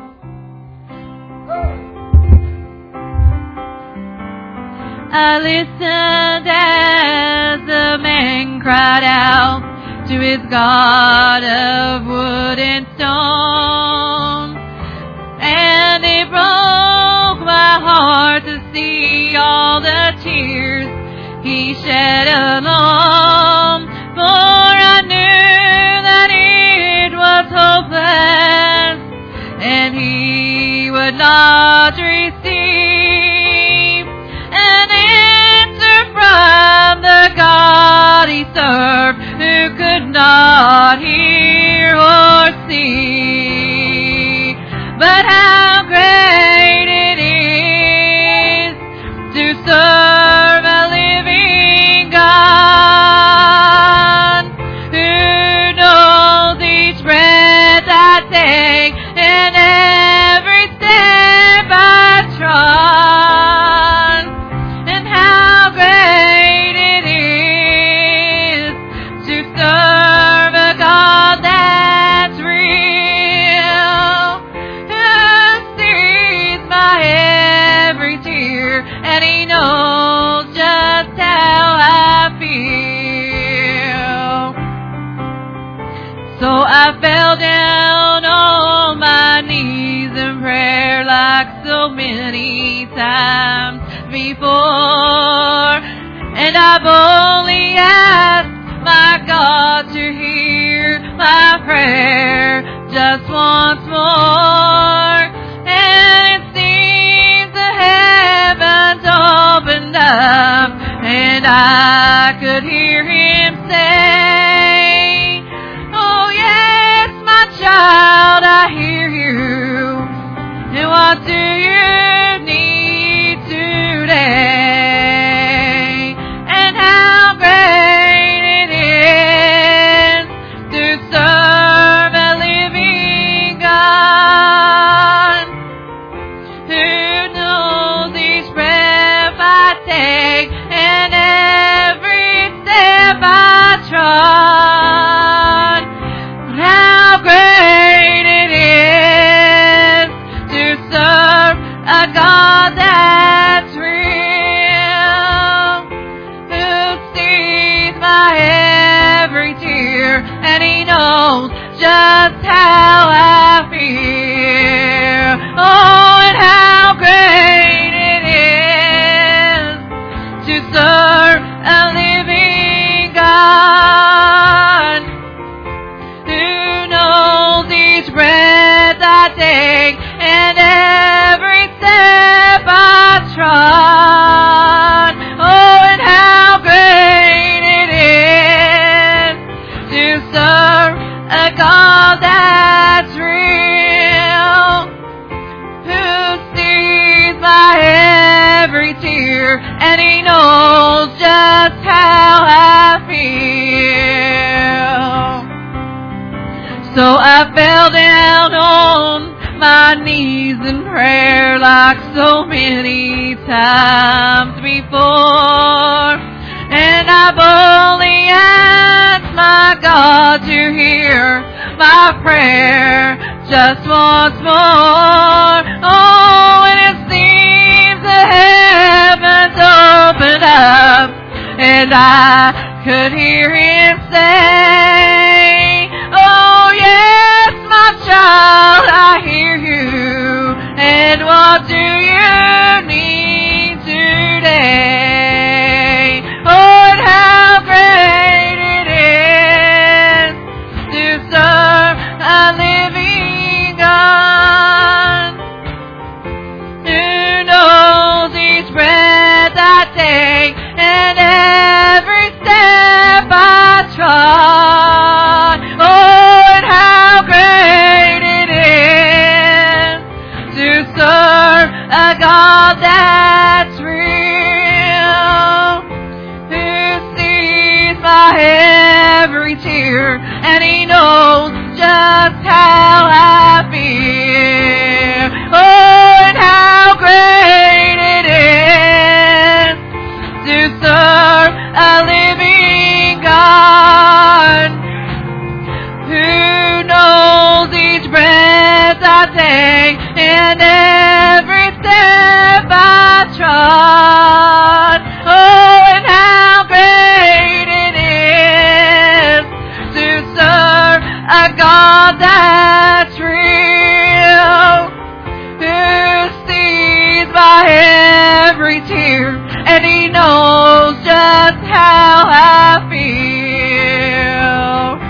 I listened as the man cried out to his God of wood and stone. And it broke my heart to see all the tears he shed alone. For I knew that it was hopeless, and he would not receive an answer from the God he served, who could not hear or see. But how great it is to serve a living God, who knows each breath I take and every step I trod. And how great it is to serve a God that's real, who sees my every tear, and He knows just how I feel. So I fell down on my knees in prayer like so many times before, and I boldly asked my God to hear my prayer just once more. And it seems the heavens opened up, and I could hear Him say, just how I feel. Oh, and how great it is to serve a living God who knows each breath I take and every step I trod. Oh, and how great it is to serve a God that's real, who sees my every tear, and He knows just how I feel. So I fell down on my knees in prayer like so many times before, and I boldly asked my God to hear my prayer just once more. Oh, and it seems the heavens opened up, and I could hear Him say, oh yes, my child, I hear you, and what do you need today? Oh, and how great it is to serve a living God who knows each breath I take and every step I trod. Oh, and how great it is to serve a God that's real, who sees my every tear, and He knows just how I feel. Oh, and how great it is to serve a living God who knows each breath I take and every step I trod. Oh, and how great it is to serve a God that's real, who sees my every tear, and He knows just how I feel.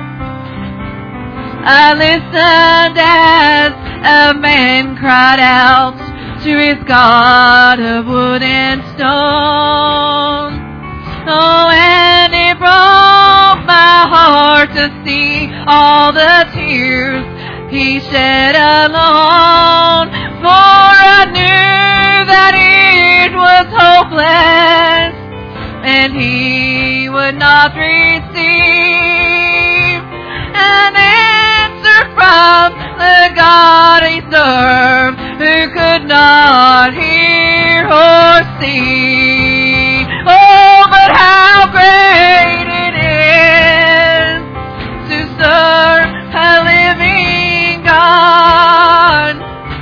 I listened as a man cried out to his God of wood and stone. Oh, and it broke my heart to see all the tears he shed alone, for I knew that it was hopeless, and he would not receive an answer from the God he served, who could not hear or see. Oh, but how great it is to serve a living God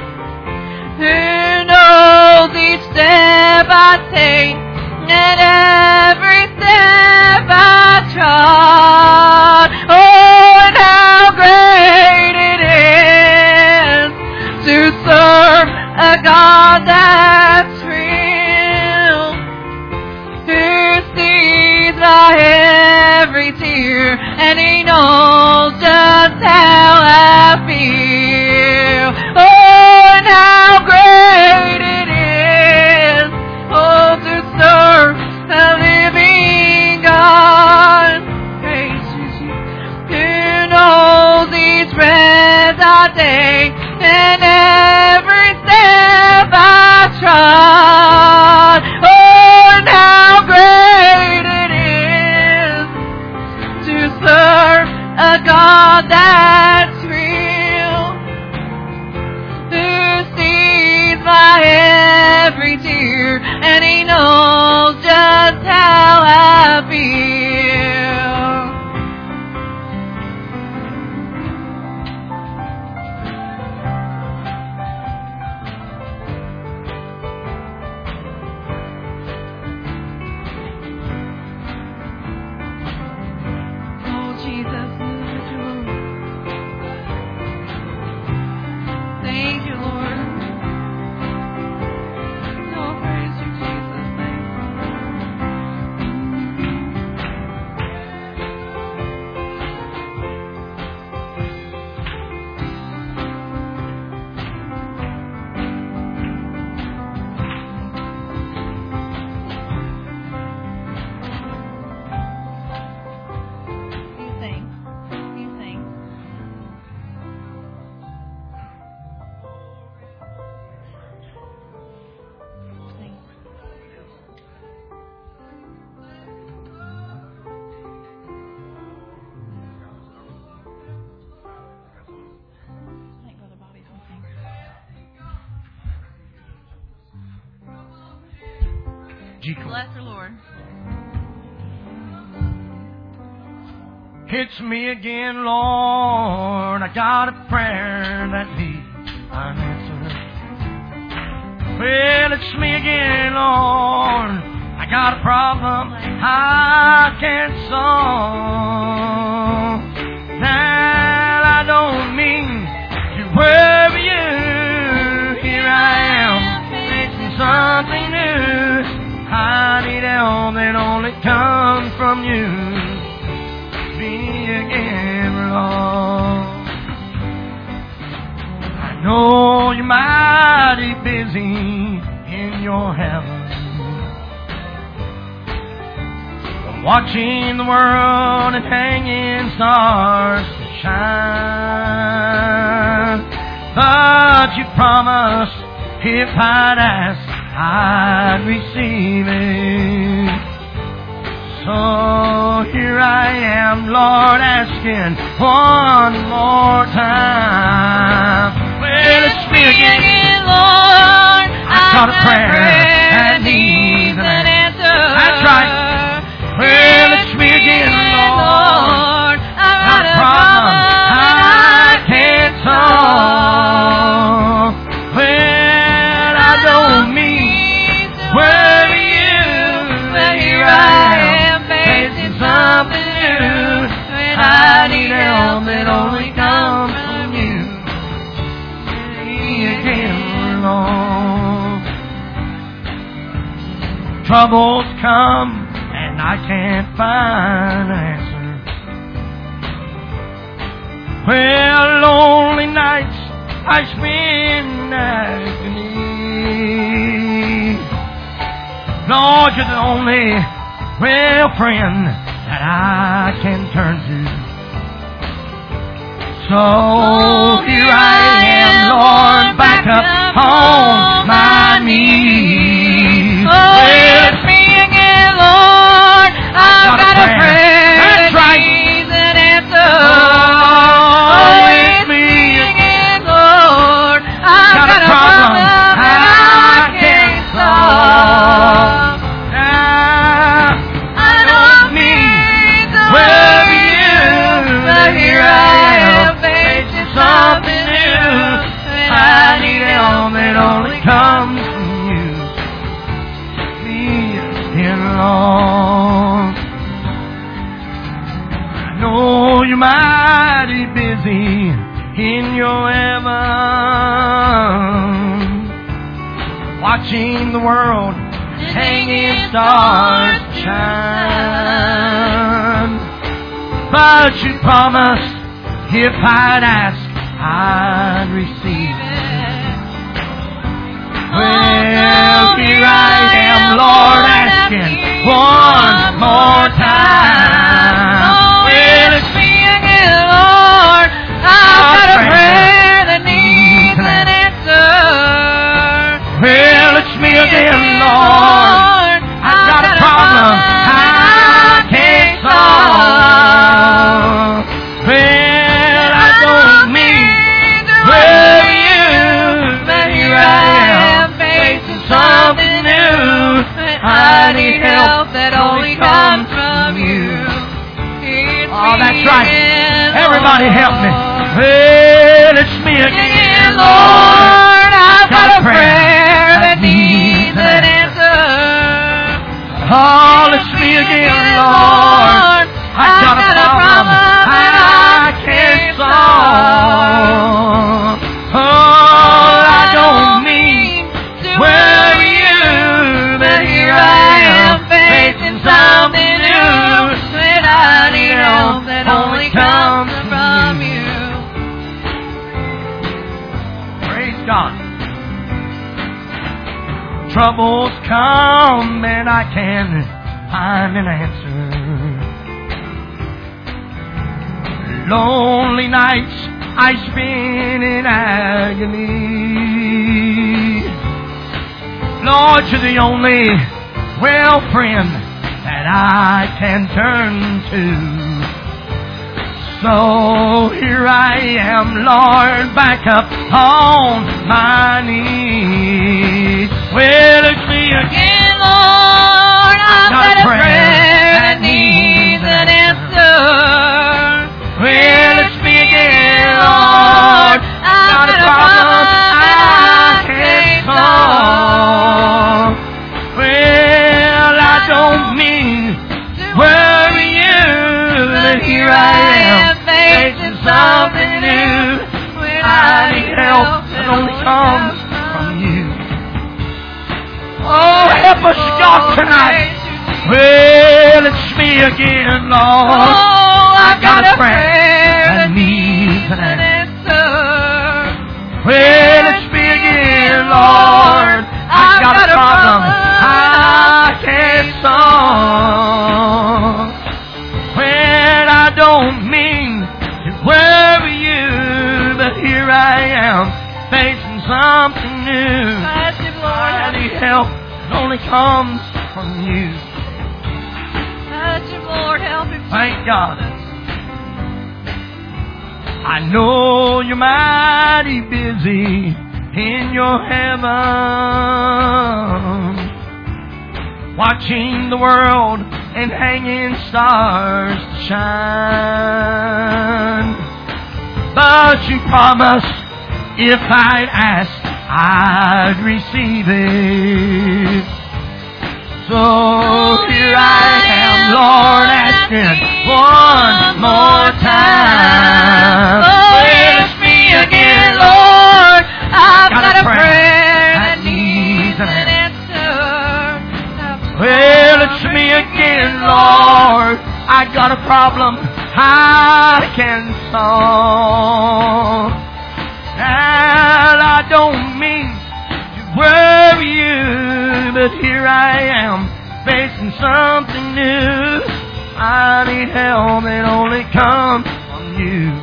who knows each step I take and every step I trod. Oh, and how great it is to serve a God that's real, who sees my every tear, and He knows just how I feel. Oh, and how great it is, oh, to serve a living God. Praise you, who knows each breath I take and every step I trod. Oh, and how great it is to serve a God that's real, Jekyll. Bless her, Lord. It's me again, Lord. I got a prayer that needs an answer. Well, it's me again, Lord. I got a problem I can't solve. Now I don't mean to worry you. Here I am, facing something new. I need help that only comes from you. Me again, Lord. I know you're mighty busy in your heaven, watching the world and hanging stars to shine. But you promised if I'd ask, I'd receive it. So here I am, Lord, asking one more time. Well, it's me again, Lord. I've got a prayer that needs an answer. That's right. Well, it's me again, Lord. I've got a problem I can't solve. Well, I don't mean to worry you, but here I am facing something new. And I need help that only comes from you. Me again, Lord. Troubles come and I can't find an answer. Well, lonely nights I spend in agony. Lord, you're the only real friend that I can turn to. So here I am, Lord, back up on my knees. Oh, it's me again, Lord. I've got a prayer that needs an answer. Oh, it's me again, Lord. I've got a problem that I can't solve. I don't mean to worry you, but here I am facing something new. I need help that only comes from you. Me again, Lord. I know you're mighty busy in your heaven, watching the world hanging stars shine. But you promised if I'd ask, I'd receive it. Well, here I am, Lord, asking one more time. Well, it's me again, Lord. I've got a prayer that needs an answer. Well, it's me again, Lord. I've got a problem I can't solve. Well, I don't mean to worry you, but here I am facing something new. I need help that only comes from you. Oh, that's right. Everybody help me. Well, it's me again, Lord. I've got a prayer that needs an answer. Oh, it's me again, Lord. I've got a problem I can't solve. Oh, I don't mean to worry you, but here I am facing something new. And I need help that only comes from you. Praise God. Troubles come and I can't find an answer. Lonely nights I spend in agony. Lord, you're the only real friend that I can turn to. So here I am, Lord, back up on my knees. Well, it's me again, Lord. comes from you. Oh, help us, God, tonight. Well, it's me again, Lord. Oh, I've got a prayer that needs an answer. Well, it's me again, Lord. I've got a problem I can't solve. Well, I don't mean to worry you, but here I am facing something new. I need help. It only comes from you. Lord, help him. Thank God. I know you're mighty busy in your heaven, watching the world and hanging stars to shine. But you promised if I'd ask, I'd receive it. So here I am, Lord, asking one more time. Oh, it's me again, Lord. I've got a prayer that needs an answer. Well, it's me again, Lord. I got a problem I can solve. And I don't mean to worry you, but here I am facing something new. I need help, it only comes from you.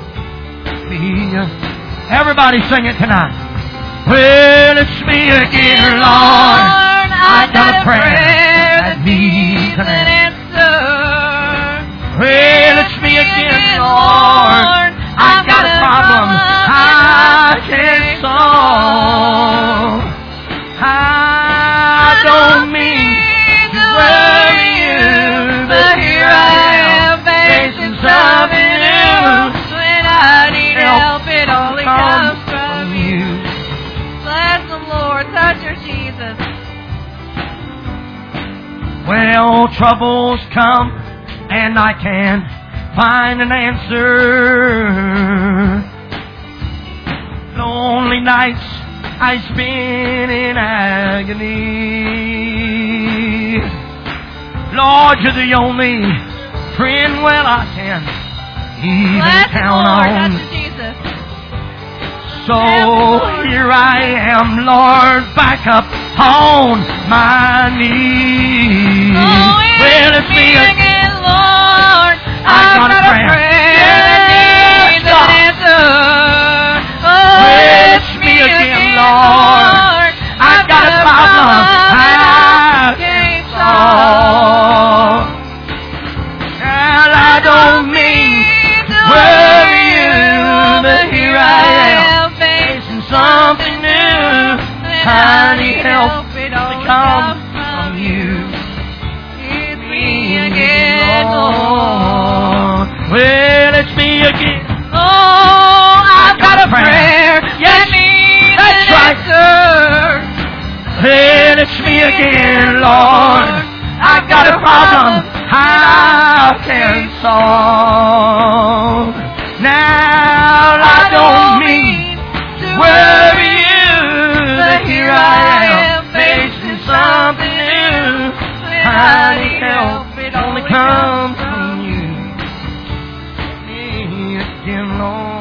Everybody sing it tonight. Well, it's me again, Lord. I got a prayer that needs an answer. Well, it's me again, Lord. I got a problem I can't solve. I don't mean to worry you, but here I am facing something new. When I need help, it only comes from you. Bless the Lord, touch her, Jesus. Well, troubles come and I can't find an answer. Lonely nights I spend in agony. Lord, you're the only friend, well, I can even count on. So here I am, Lord, back up on my knees. Well, it's me again, Lord. I've got a prayer that needs an answer. Well, it's me again, Lord. I've got a problem I can't solve. And I don't mean to worry you, but here I am facing something new. I need help to come from you. It's me again, Lord. Well, it's me again. Oh, I've got a prayer. Yes, that's right. Well, it's me again, Lord. I've got a problem I can't solve. Now I don't mean to worry you, but here I am facing something new. I need help, it only comes from you. Me again, Lord.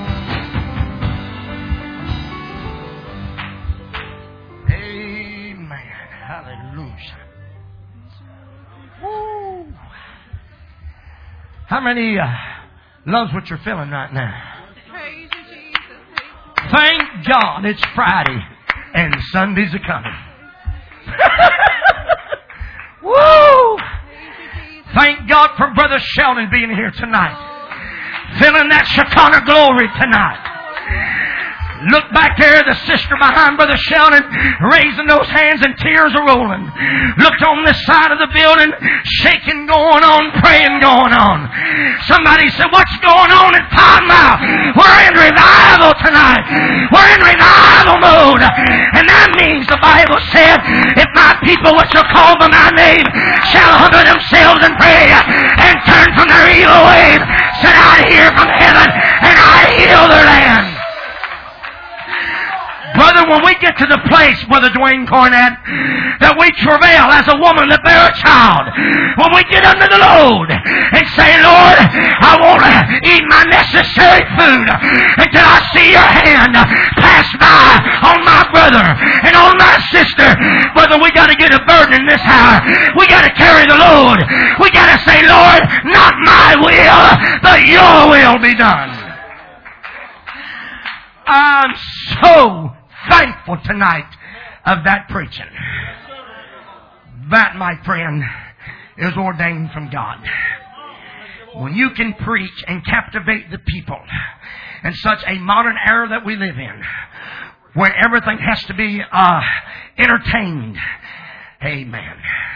Amen. Hallelujah. Woo. How many loves what you're feeling right now? Praise you, Jesus. Thank God it's Friday and Sundays are coming. Woo! Thank God for Brother Sheldon being here tonight. Feeling that Shekinah glory tonight. Look back there, the sister behind Brother Sheldon, raising those hands and tears are rolling. Looked on this side of the building, shaking going on, praying going on. Somebody said, what's going on in Cottonmouth? We're in revival tonight. We're in revival mode. And that means the Bible said, if my people which are called by my name shall humble themselves and pray and turn from their evil ways, said I'd hear from heaven and I'd heal their land. get to the place, Brother Dwayne Cornett, that we travail as a woman that bear a child. When we get under the load and say, Lord, I want to eat my necessary food until I see your hand pass by on my brother and on my sister. Brother, we got to get a burden in this hour. We got to carry the load. We got to say, Lord, not my will, but your will be done. I'm so thankful tonight of that preaching. That, my friend, is ordained from God. When you can preach and captivate the people in such a modern era that we live in, where everything has to be entertained. Amen.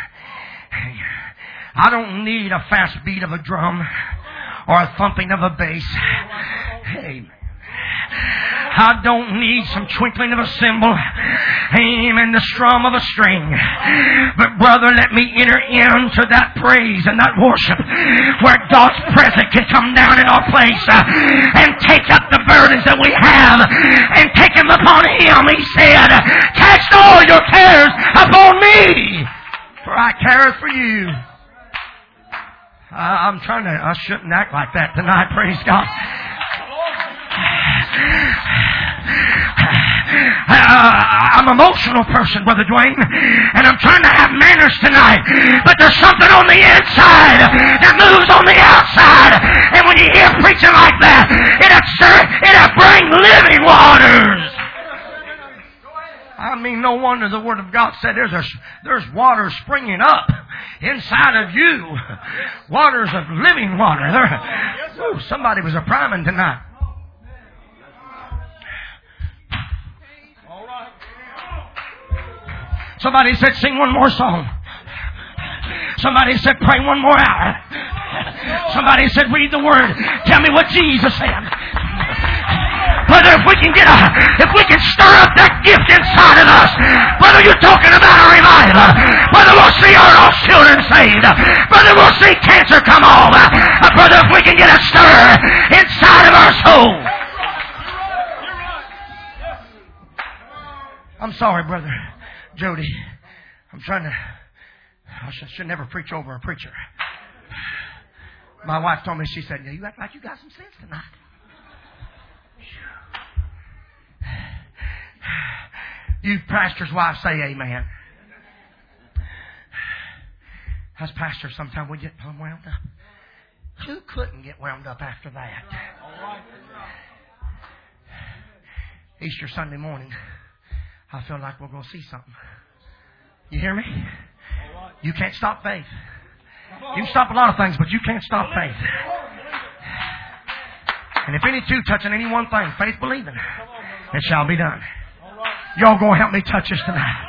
I don't need a fast beat of a drum or a thumping of a bass. Amen. I don't need some twinkling of a cymbal, amen, the strum of a string. But brother, let me enter into that praise and that worship where God's presence can come down in our place and take up the burdens that we have and take them upon Him. He said, cast all your cares upon me, for I care for you. I shouldn't act like that tonight, praise God. I'm an emotional person, Brother Dwayne, and I'm trying to have manners tonight. But there's something on the inside that moves on the outside. And when you hear preaching like that, it'll bring living waters. I mean, no wonder the Word of God said there's water springing up inside of you. Waters of living water. Somebody was a priming tonight. Somebody said, sing one more song. Somebody said, pray one more hour. Somebody said, read the Word. Tell me what Jesus said. Brother, if we can stir up that gift inside of us, brother, you're talking about a revival. Brother, we'll see our lost children saved. Brother, we'll see cancer come off. Brother, if we can get a stir inside of our soul. I'm sorry, Brother Jody. I should never preach over a preacher. My wife told me, she said, yeah, you act like you got some sense tonight. You pastor's wives say amen. As pastors, sometimes we get plumb wound up. Who couldn't get wound up after that? Easter Sunday morning, I feel like we're going to see something. You hear me? You can't stop faith. You can stop a lot of things, but you can't stop faith. And if any two touching any one thing, faith believing, it shall be done. Y'all going to help me touch this tonight.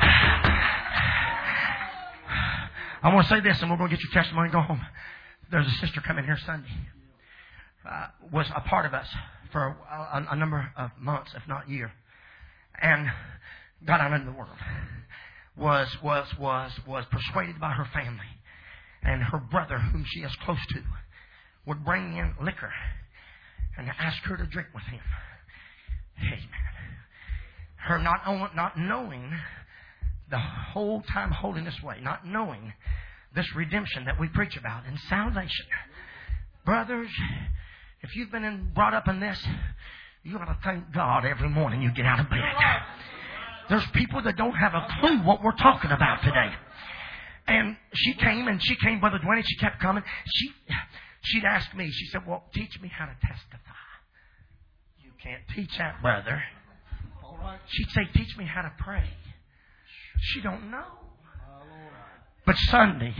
I want to say this, and we're going to get your testimony and go home. There's a sister coming here Sunday. Was a part of us for a number of months, if not year. And got out into the world. Was persuaded by her family. And her brother, whom she is close to, would bring in liquor and ask her to drink with him. Amen. Her not knowing the whole time holding this way, not knowing this redemption that we preach about and salvation. Brothers, if you've been brought up in this, you ought to thank God every morning you get out of bed. There's people that don't have a clue what we're talking about today. And she came, Brother Dwayne, and she kept coming. She'd ask me, she said, well, teach me how to testify. You can't teach that, brother. She'd say, teach me how to pray. She don't know. But Sunday,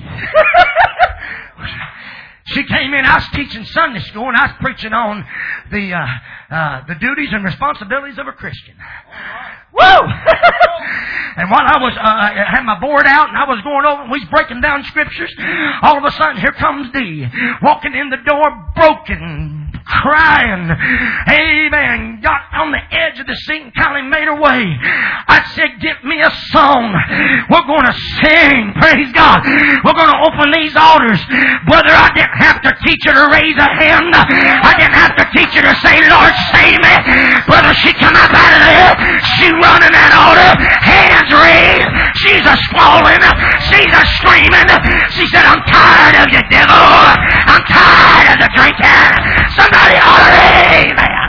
she came in, I was teaching Sunday school, and I was preaching on the duties and responsibilities of a Christian. Woo! And while I was had my board out and I was going over and we was breaking down scriptures, all of a sudden here comes Dee walking in the door, broken, crying. Amen. Got on the edge of the seat and finally made her way. I said, get me a song. We're going to sing. Praise God. We're going to open these altars. Brother, I didn't have to teach her to raise a hand. I didn't have to teach her to say, Lord, save me. Brother, she come up out of there. She running that altar. Hands raised. She's a squalling. She's a screaming. She said, I'm tired of you, devil. I'm tired of the drinking. Somebody holler, amen.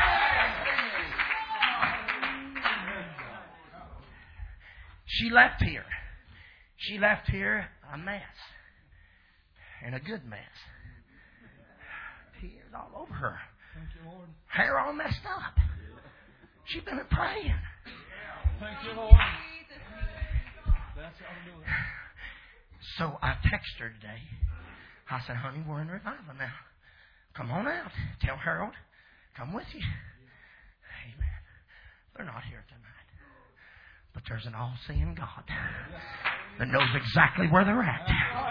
She left here. She left here a mess. And a good mess. Tears all over her. Thank you, Lord. Hair all messed up. She's been praying. Thank you, Lord. That's how to do it. So I texted her today. I said, honey, we're in revival now. Come on out. Tell Harold, come with you. Amen. They're not here tonight. But there's an all-seeing God that knows exactly where they're at.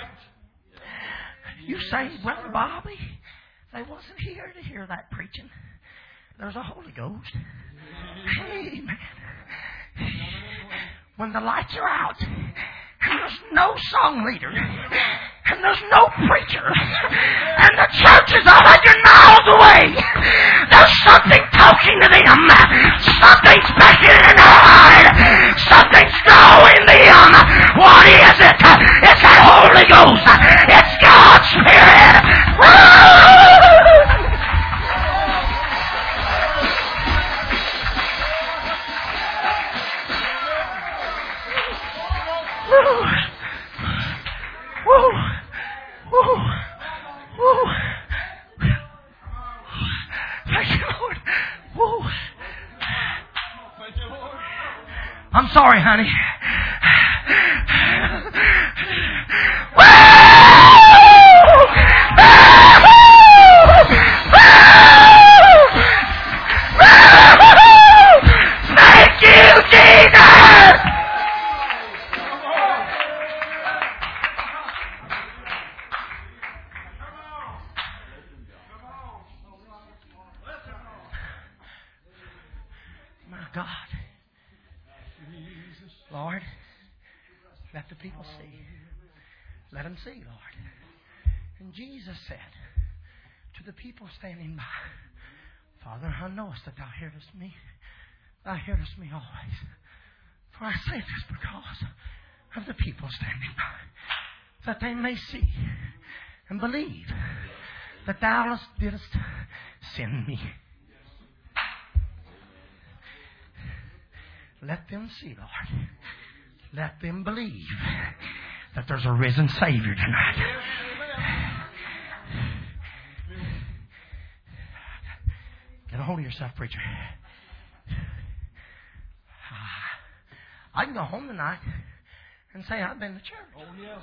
You say, Brother Bobby, they wasn't here to hear that preaching. There's a Holy Ghost. Amen. When the lights are out, and there's no song leader, and there's no preacher, and the church is 100 miles away, there's something talking to them. Something's beckoning in their heart. Something's drawing them. What is it? It's that Holy Ghost. It's God's Spirit. I'm sorry, honey. Thank you, Jesus. My God. Lord, let the people see. Let them see, Lord. And Jesus said to the people standing by, Father, I knowest that thou hearest me. Thou hearest me always. For I say this because of the people standing by, that they may see and believe that thou didst send me. Let them see, Lord. Let them believe that there's a risen Savior tonight. Get a hold of yourself, preacher. I can go home tonight and say I've been to church. Oh, yes.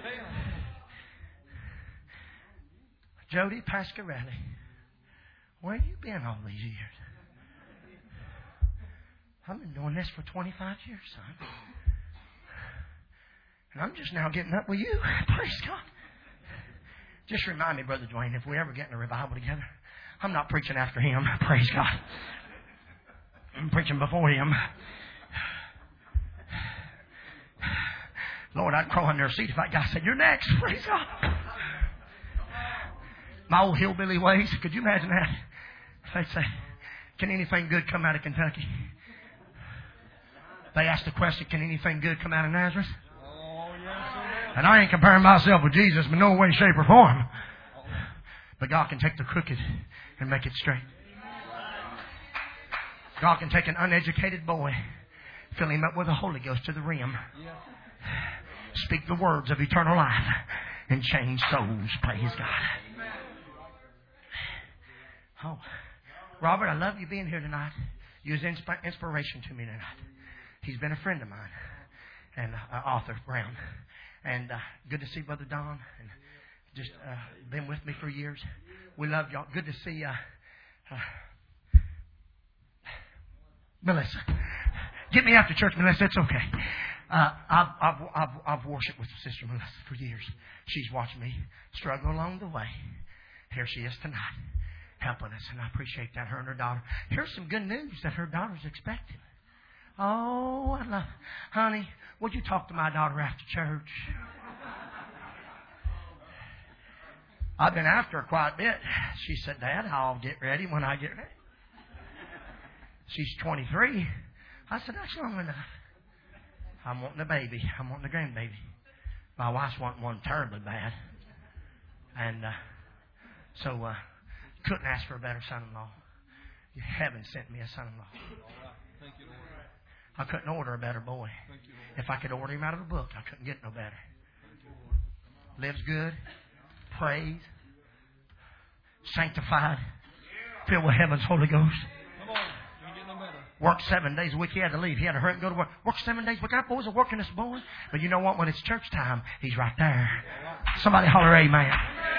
Jody Pasquarelli, where have you been all these years? I've been doing this for 25 years, son. And I'm just now getting up with you. Praise God. Just remind me, Brother Dwayne, if we ever get in a revival together, I'm not preaching after him. Praise God. I'm preaching before him. Lord, I'd crawl in their seat if that guy said, you're next. Praise God. My old hillbilly ways. Could you imagine that? They'd say, can anything good come out of Kentucky? They asked the question, can anything good come out of Nazareth? And I ain't comparing myself with Jesus in no way, shape, or form. But God can take the crooked and make it straight. God can take an uneducated boy, fill him up with the Holy Ghost to the rim, speak the words of eternal life, and change souls. Praise God. Oh, Robert, I love you being here tonight. You was inspiration to me tonight. He's been a friend of mine, and Arthur Brown. And good to see Brother Don, and just been with me for years. We love y'all. Good to see Melissa. Get me after church, Melissa. It's okay. I've worshipped with Sister Melissa for years. She's watched me struggle along the way. Here she is tonight. helping us, and I appreciate that, her and her daughter. Here's some good news that her daughter's expecting. Oh, I love, honey, would you talk to my daughter after church? I've been after her quite a bit. She said, Dad, I'll get ready when I get ready. She's 23. I said, that's long enough. I'm wanting a baby. I'm wanting a grandbaby. My wife's wanting one terribly bad. And so couldn't ask for a better son-in-law. Heaven sent me a son-in-law. I couldn't order a better boy. If I could order him out of a book, I couldn't get no better. Lives good. Praise. Sanctified. Filled with heaven's Holy Ghost. Worked 7 days a week. He had to leave. He had to hurry and go to work. Worked 7 days a week. Our boys are working this morning. But you know what? When it's church time, he's right there. Somebody holler amen.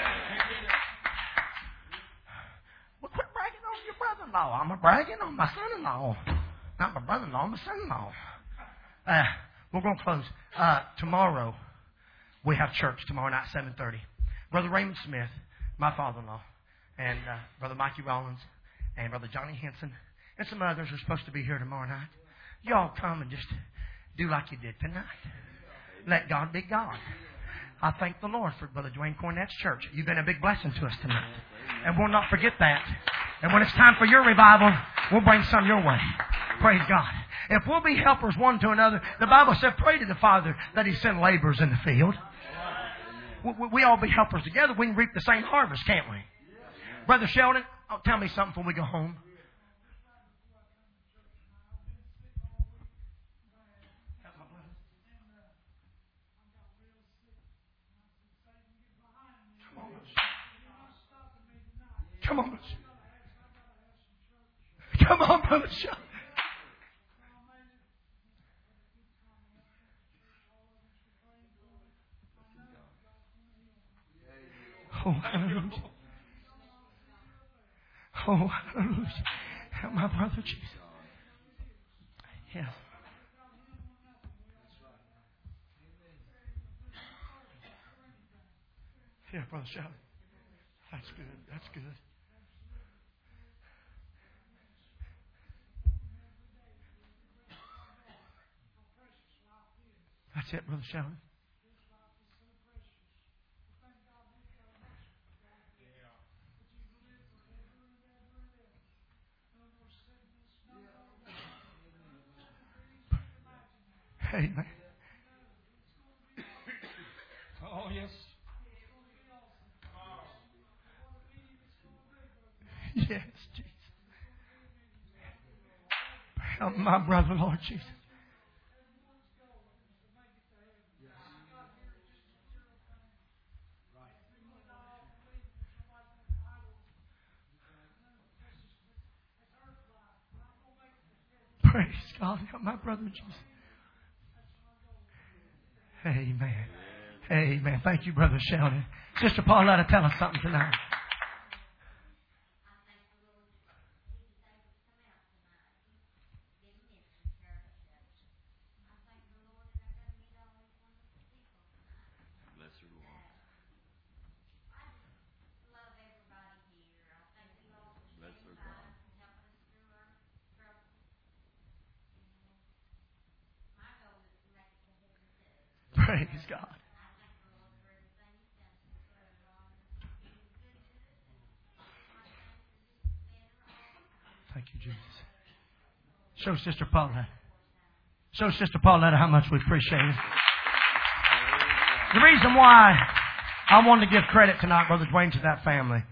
Well, quit bragging on your brother-in-law. I'm bragging on my son-in-law. Not my brother-in-law, my son-in-law. We're going to close. Tomorrow, we have church tomorrow night, 7:30. Brother Raymond Smith, my father-in-law, and Brother Mikey Rollins, and Brother Johnny Henson, and some others are supposed to be here tomorrow night. Y'all come and just do like you did tonight. Let God be God. I thank the Lord for Brother Dwayne Cornett's church. You've been a big blessing to us tonight. And we'll not forget that. And when it's time for your revival, we'll bring some your way. Praise God. If we'll be helpers one to another, the Bible said, pray to the Father that He send laborers in the field. We all be helpers together. We can reap the same harvest, can't we? Brother Sheldon, tell me something before we go home. Come on. Come on, Brother Sheldon. Oh, hallelujah. Oh, hallelujah. Help my brother Jesus. Yeah. Here, Brother Sheldon. That's good. That's good. That's it, Brother Sheldon. Amen. Oh, yes. Yes, Jesus. Help my brother, Lord Jesus. Praise God. Help my brother Jesus. Amen. Amen. Thank you, Brother Sheldon. Sister Pauletta, tell us something tonight. Praise God. Thank you, Jesus. Show Sister Pauletta. Show Sister Pauletta how much we appreciate it. The reason why I wanted to give credit tonight, Brother Dwayne, to that family,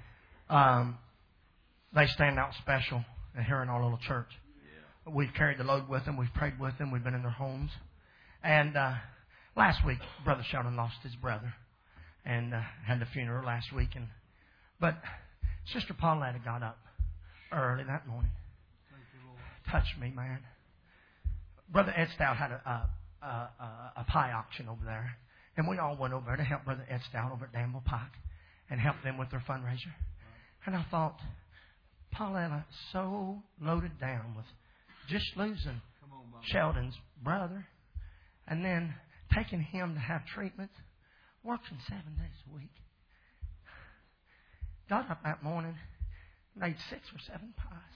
they stand out special here in our little church. We've carried the load with them. We've prayed with them. We've been in their homes. And last week, Brother Sheldon lost his brother and had the funeral last week. But Sister Pauletta got up early that morning. Touched me, man. Brother Ed Stout had a pie auction over there. And we all went over there to help Brother Ed Stout over at Danville Pike and help them with their fundraiser. And I thought, Pauletta so loaded down with just losing Sheldon's brother and then taking him to have treatment, working 7 days a week. Got up that morning, Made 6 or 7 pies.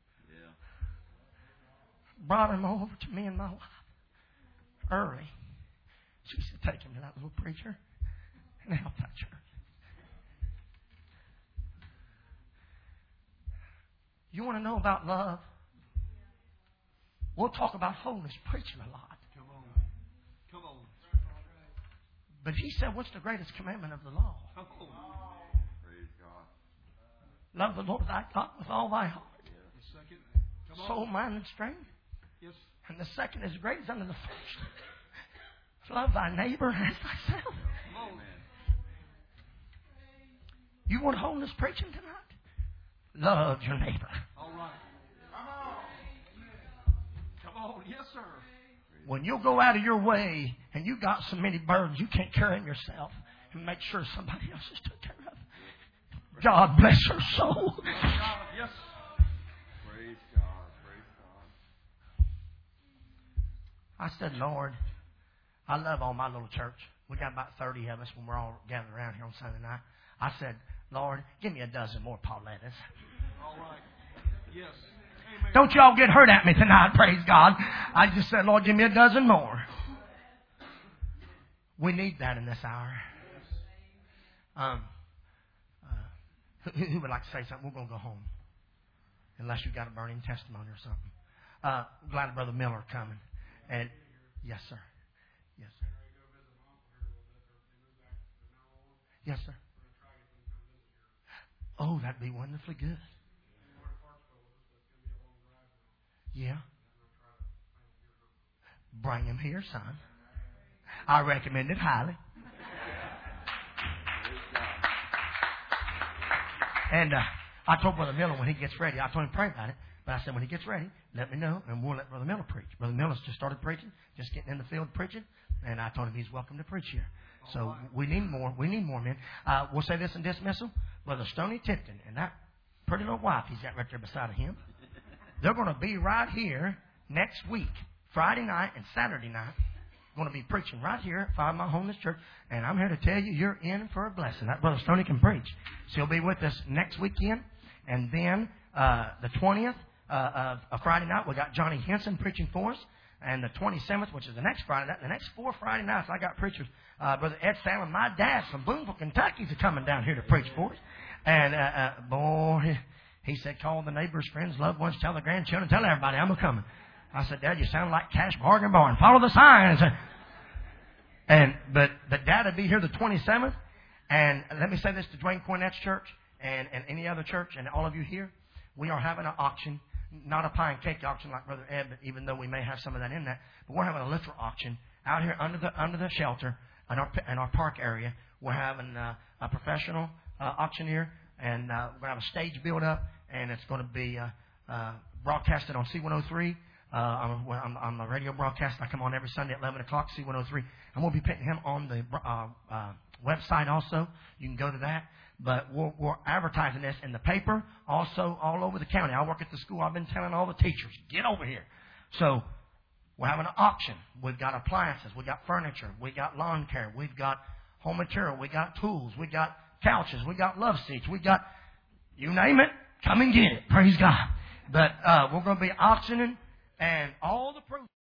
Brought him over to me and my wife early. She said, take him to that little preacher and help that church. You want to know about love? We'll talk about holiness preaching a lot. Come on. But he said, what's the greatest commandment of the law? Praise God. Love the Lord thy God with all thy heart, soul, mind, and strength. Yes. And the second is great as unto the first. Love thy neighbor as thyself. You want holiness preaching tonight? Love your neighbor. All right. Come on. Yes, sir. When you'll go out of your way and you got so many burdens you can't carry them yourself, and make sure somebody else is took care of. God bless your soul. Yes. Praise God. Praise God. I said, Lord, I love all my little church. We got about 30 of us when we're all gathered around here on Sunday night. I said, Lord, give me a dozen more Paulettas. All right. Yes. Amen. Don't y'all get hurt at me tonight, praise God. I just said, Lord, give me a dozen more. We need that in this hour. Who would like to say something? We're going to go home. Unless you got a burning testimony or something. Glad Brother Miller coming. And yes, sir. Yes, sir. Yes, sir. Oh, that'd be wonderfully good. Yeah. Bring him here, son. I recommend it highly. And I told Brother Miller when he gets ready, I told him pray about it, but I said when he gets ready, let me know, and we'll let Brother Miller preach. Brother Miller's just started preaching, just getting in the field preaching, and I told him he's welcome to preach here. So we need more. We need more men. We'll say this in dismissal. Brother Stoney Tipton and that pretty little wife he's got right there beside of him, they're going to be right here next week, Friday night and Saturday night. Going to be preaching right here at 5 Mile Holiness Church, and I'm here to tell you, you're in for a blessing. That Brother Stoney can preach. So he'll be with us next weekend, and then the 20th of Friday night, we got Johnny Henson preaching for us, and the 27th, which is the next Friday night, the next 4 Friday nights, I got preachers. Brother Ed Salmon, my dad from Boonville, Kentucky, is coming down here to preach for us, and boy, he said, call the neighbors, friends, loved ones, tell the grandchildren, tell everybody I'm a-coming. I said, Dad, you sound like Cash Bargain Barn. Follow the signs. But Dad will be here the 27th. And let me say this to Dwayne Cornett's church and any other church and all of you here. We are having an auction, not a pie and cake auction like Brother Ed, but even though we may have some of that in that. But we're having a litter auction out here under the shelter in our park area. We're having a professional auctioneer, and we're going to have a stage built up, and it's going to be broadcasted on C103. I'm a radio broadcast. I come on every Sunday at 11 o'clock, C103. I'm going to be putting him on the website also. You can go to that. But we're advertising this in the paper, also all over the county. I work at the school. I've been telling all the teachers, get over here. So we're having an auction. We've got appliances. We've got furniture. We've got lawn care. We've got home material. We've got tools. We've got couches. We've got love seats. We've got, you name it, come and get it. Praise God. But we're going to be auctioning. And all the proof.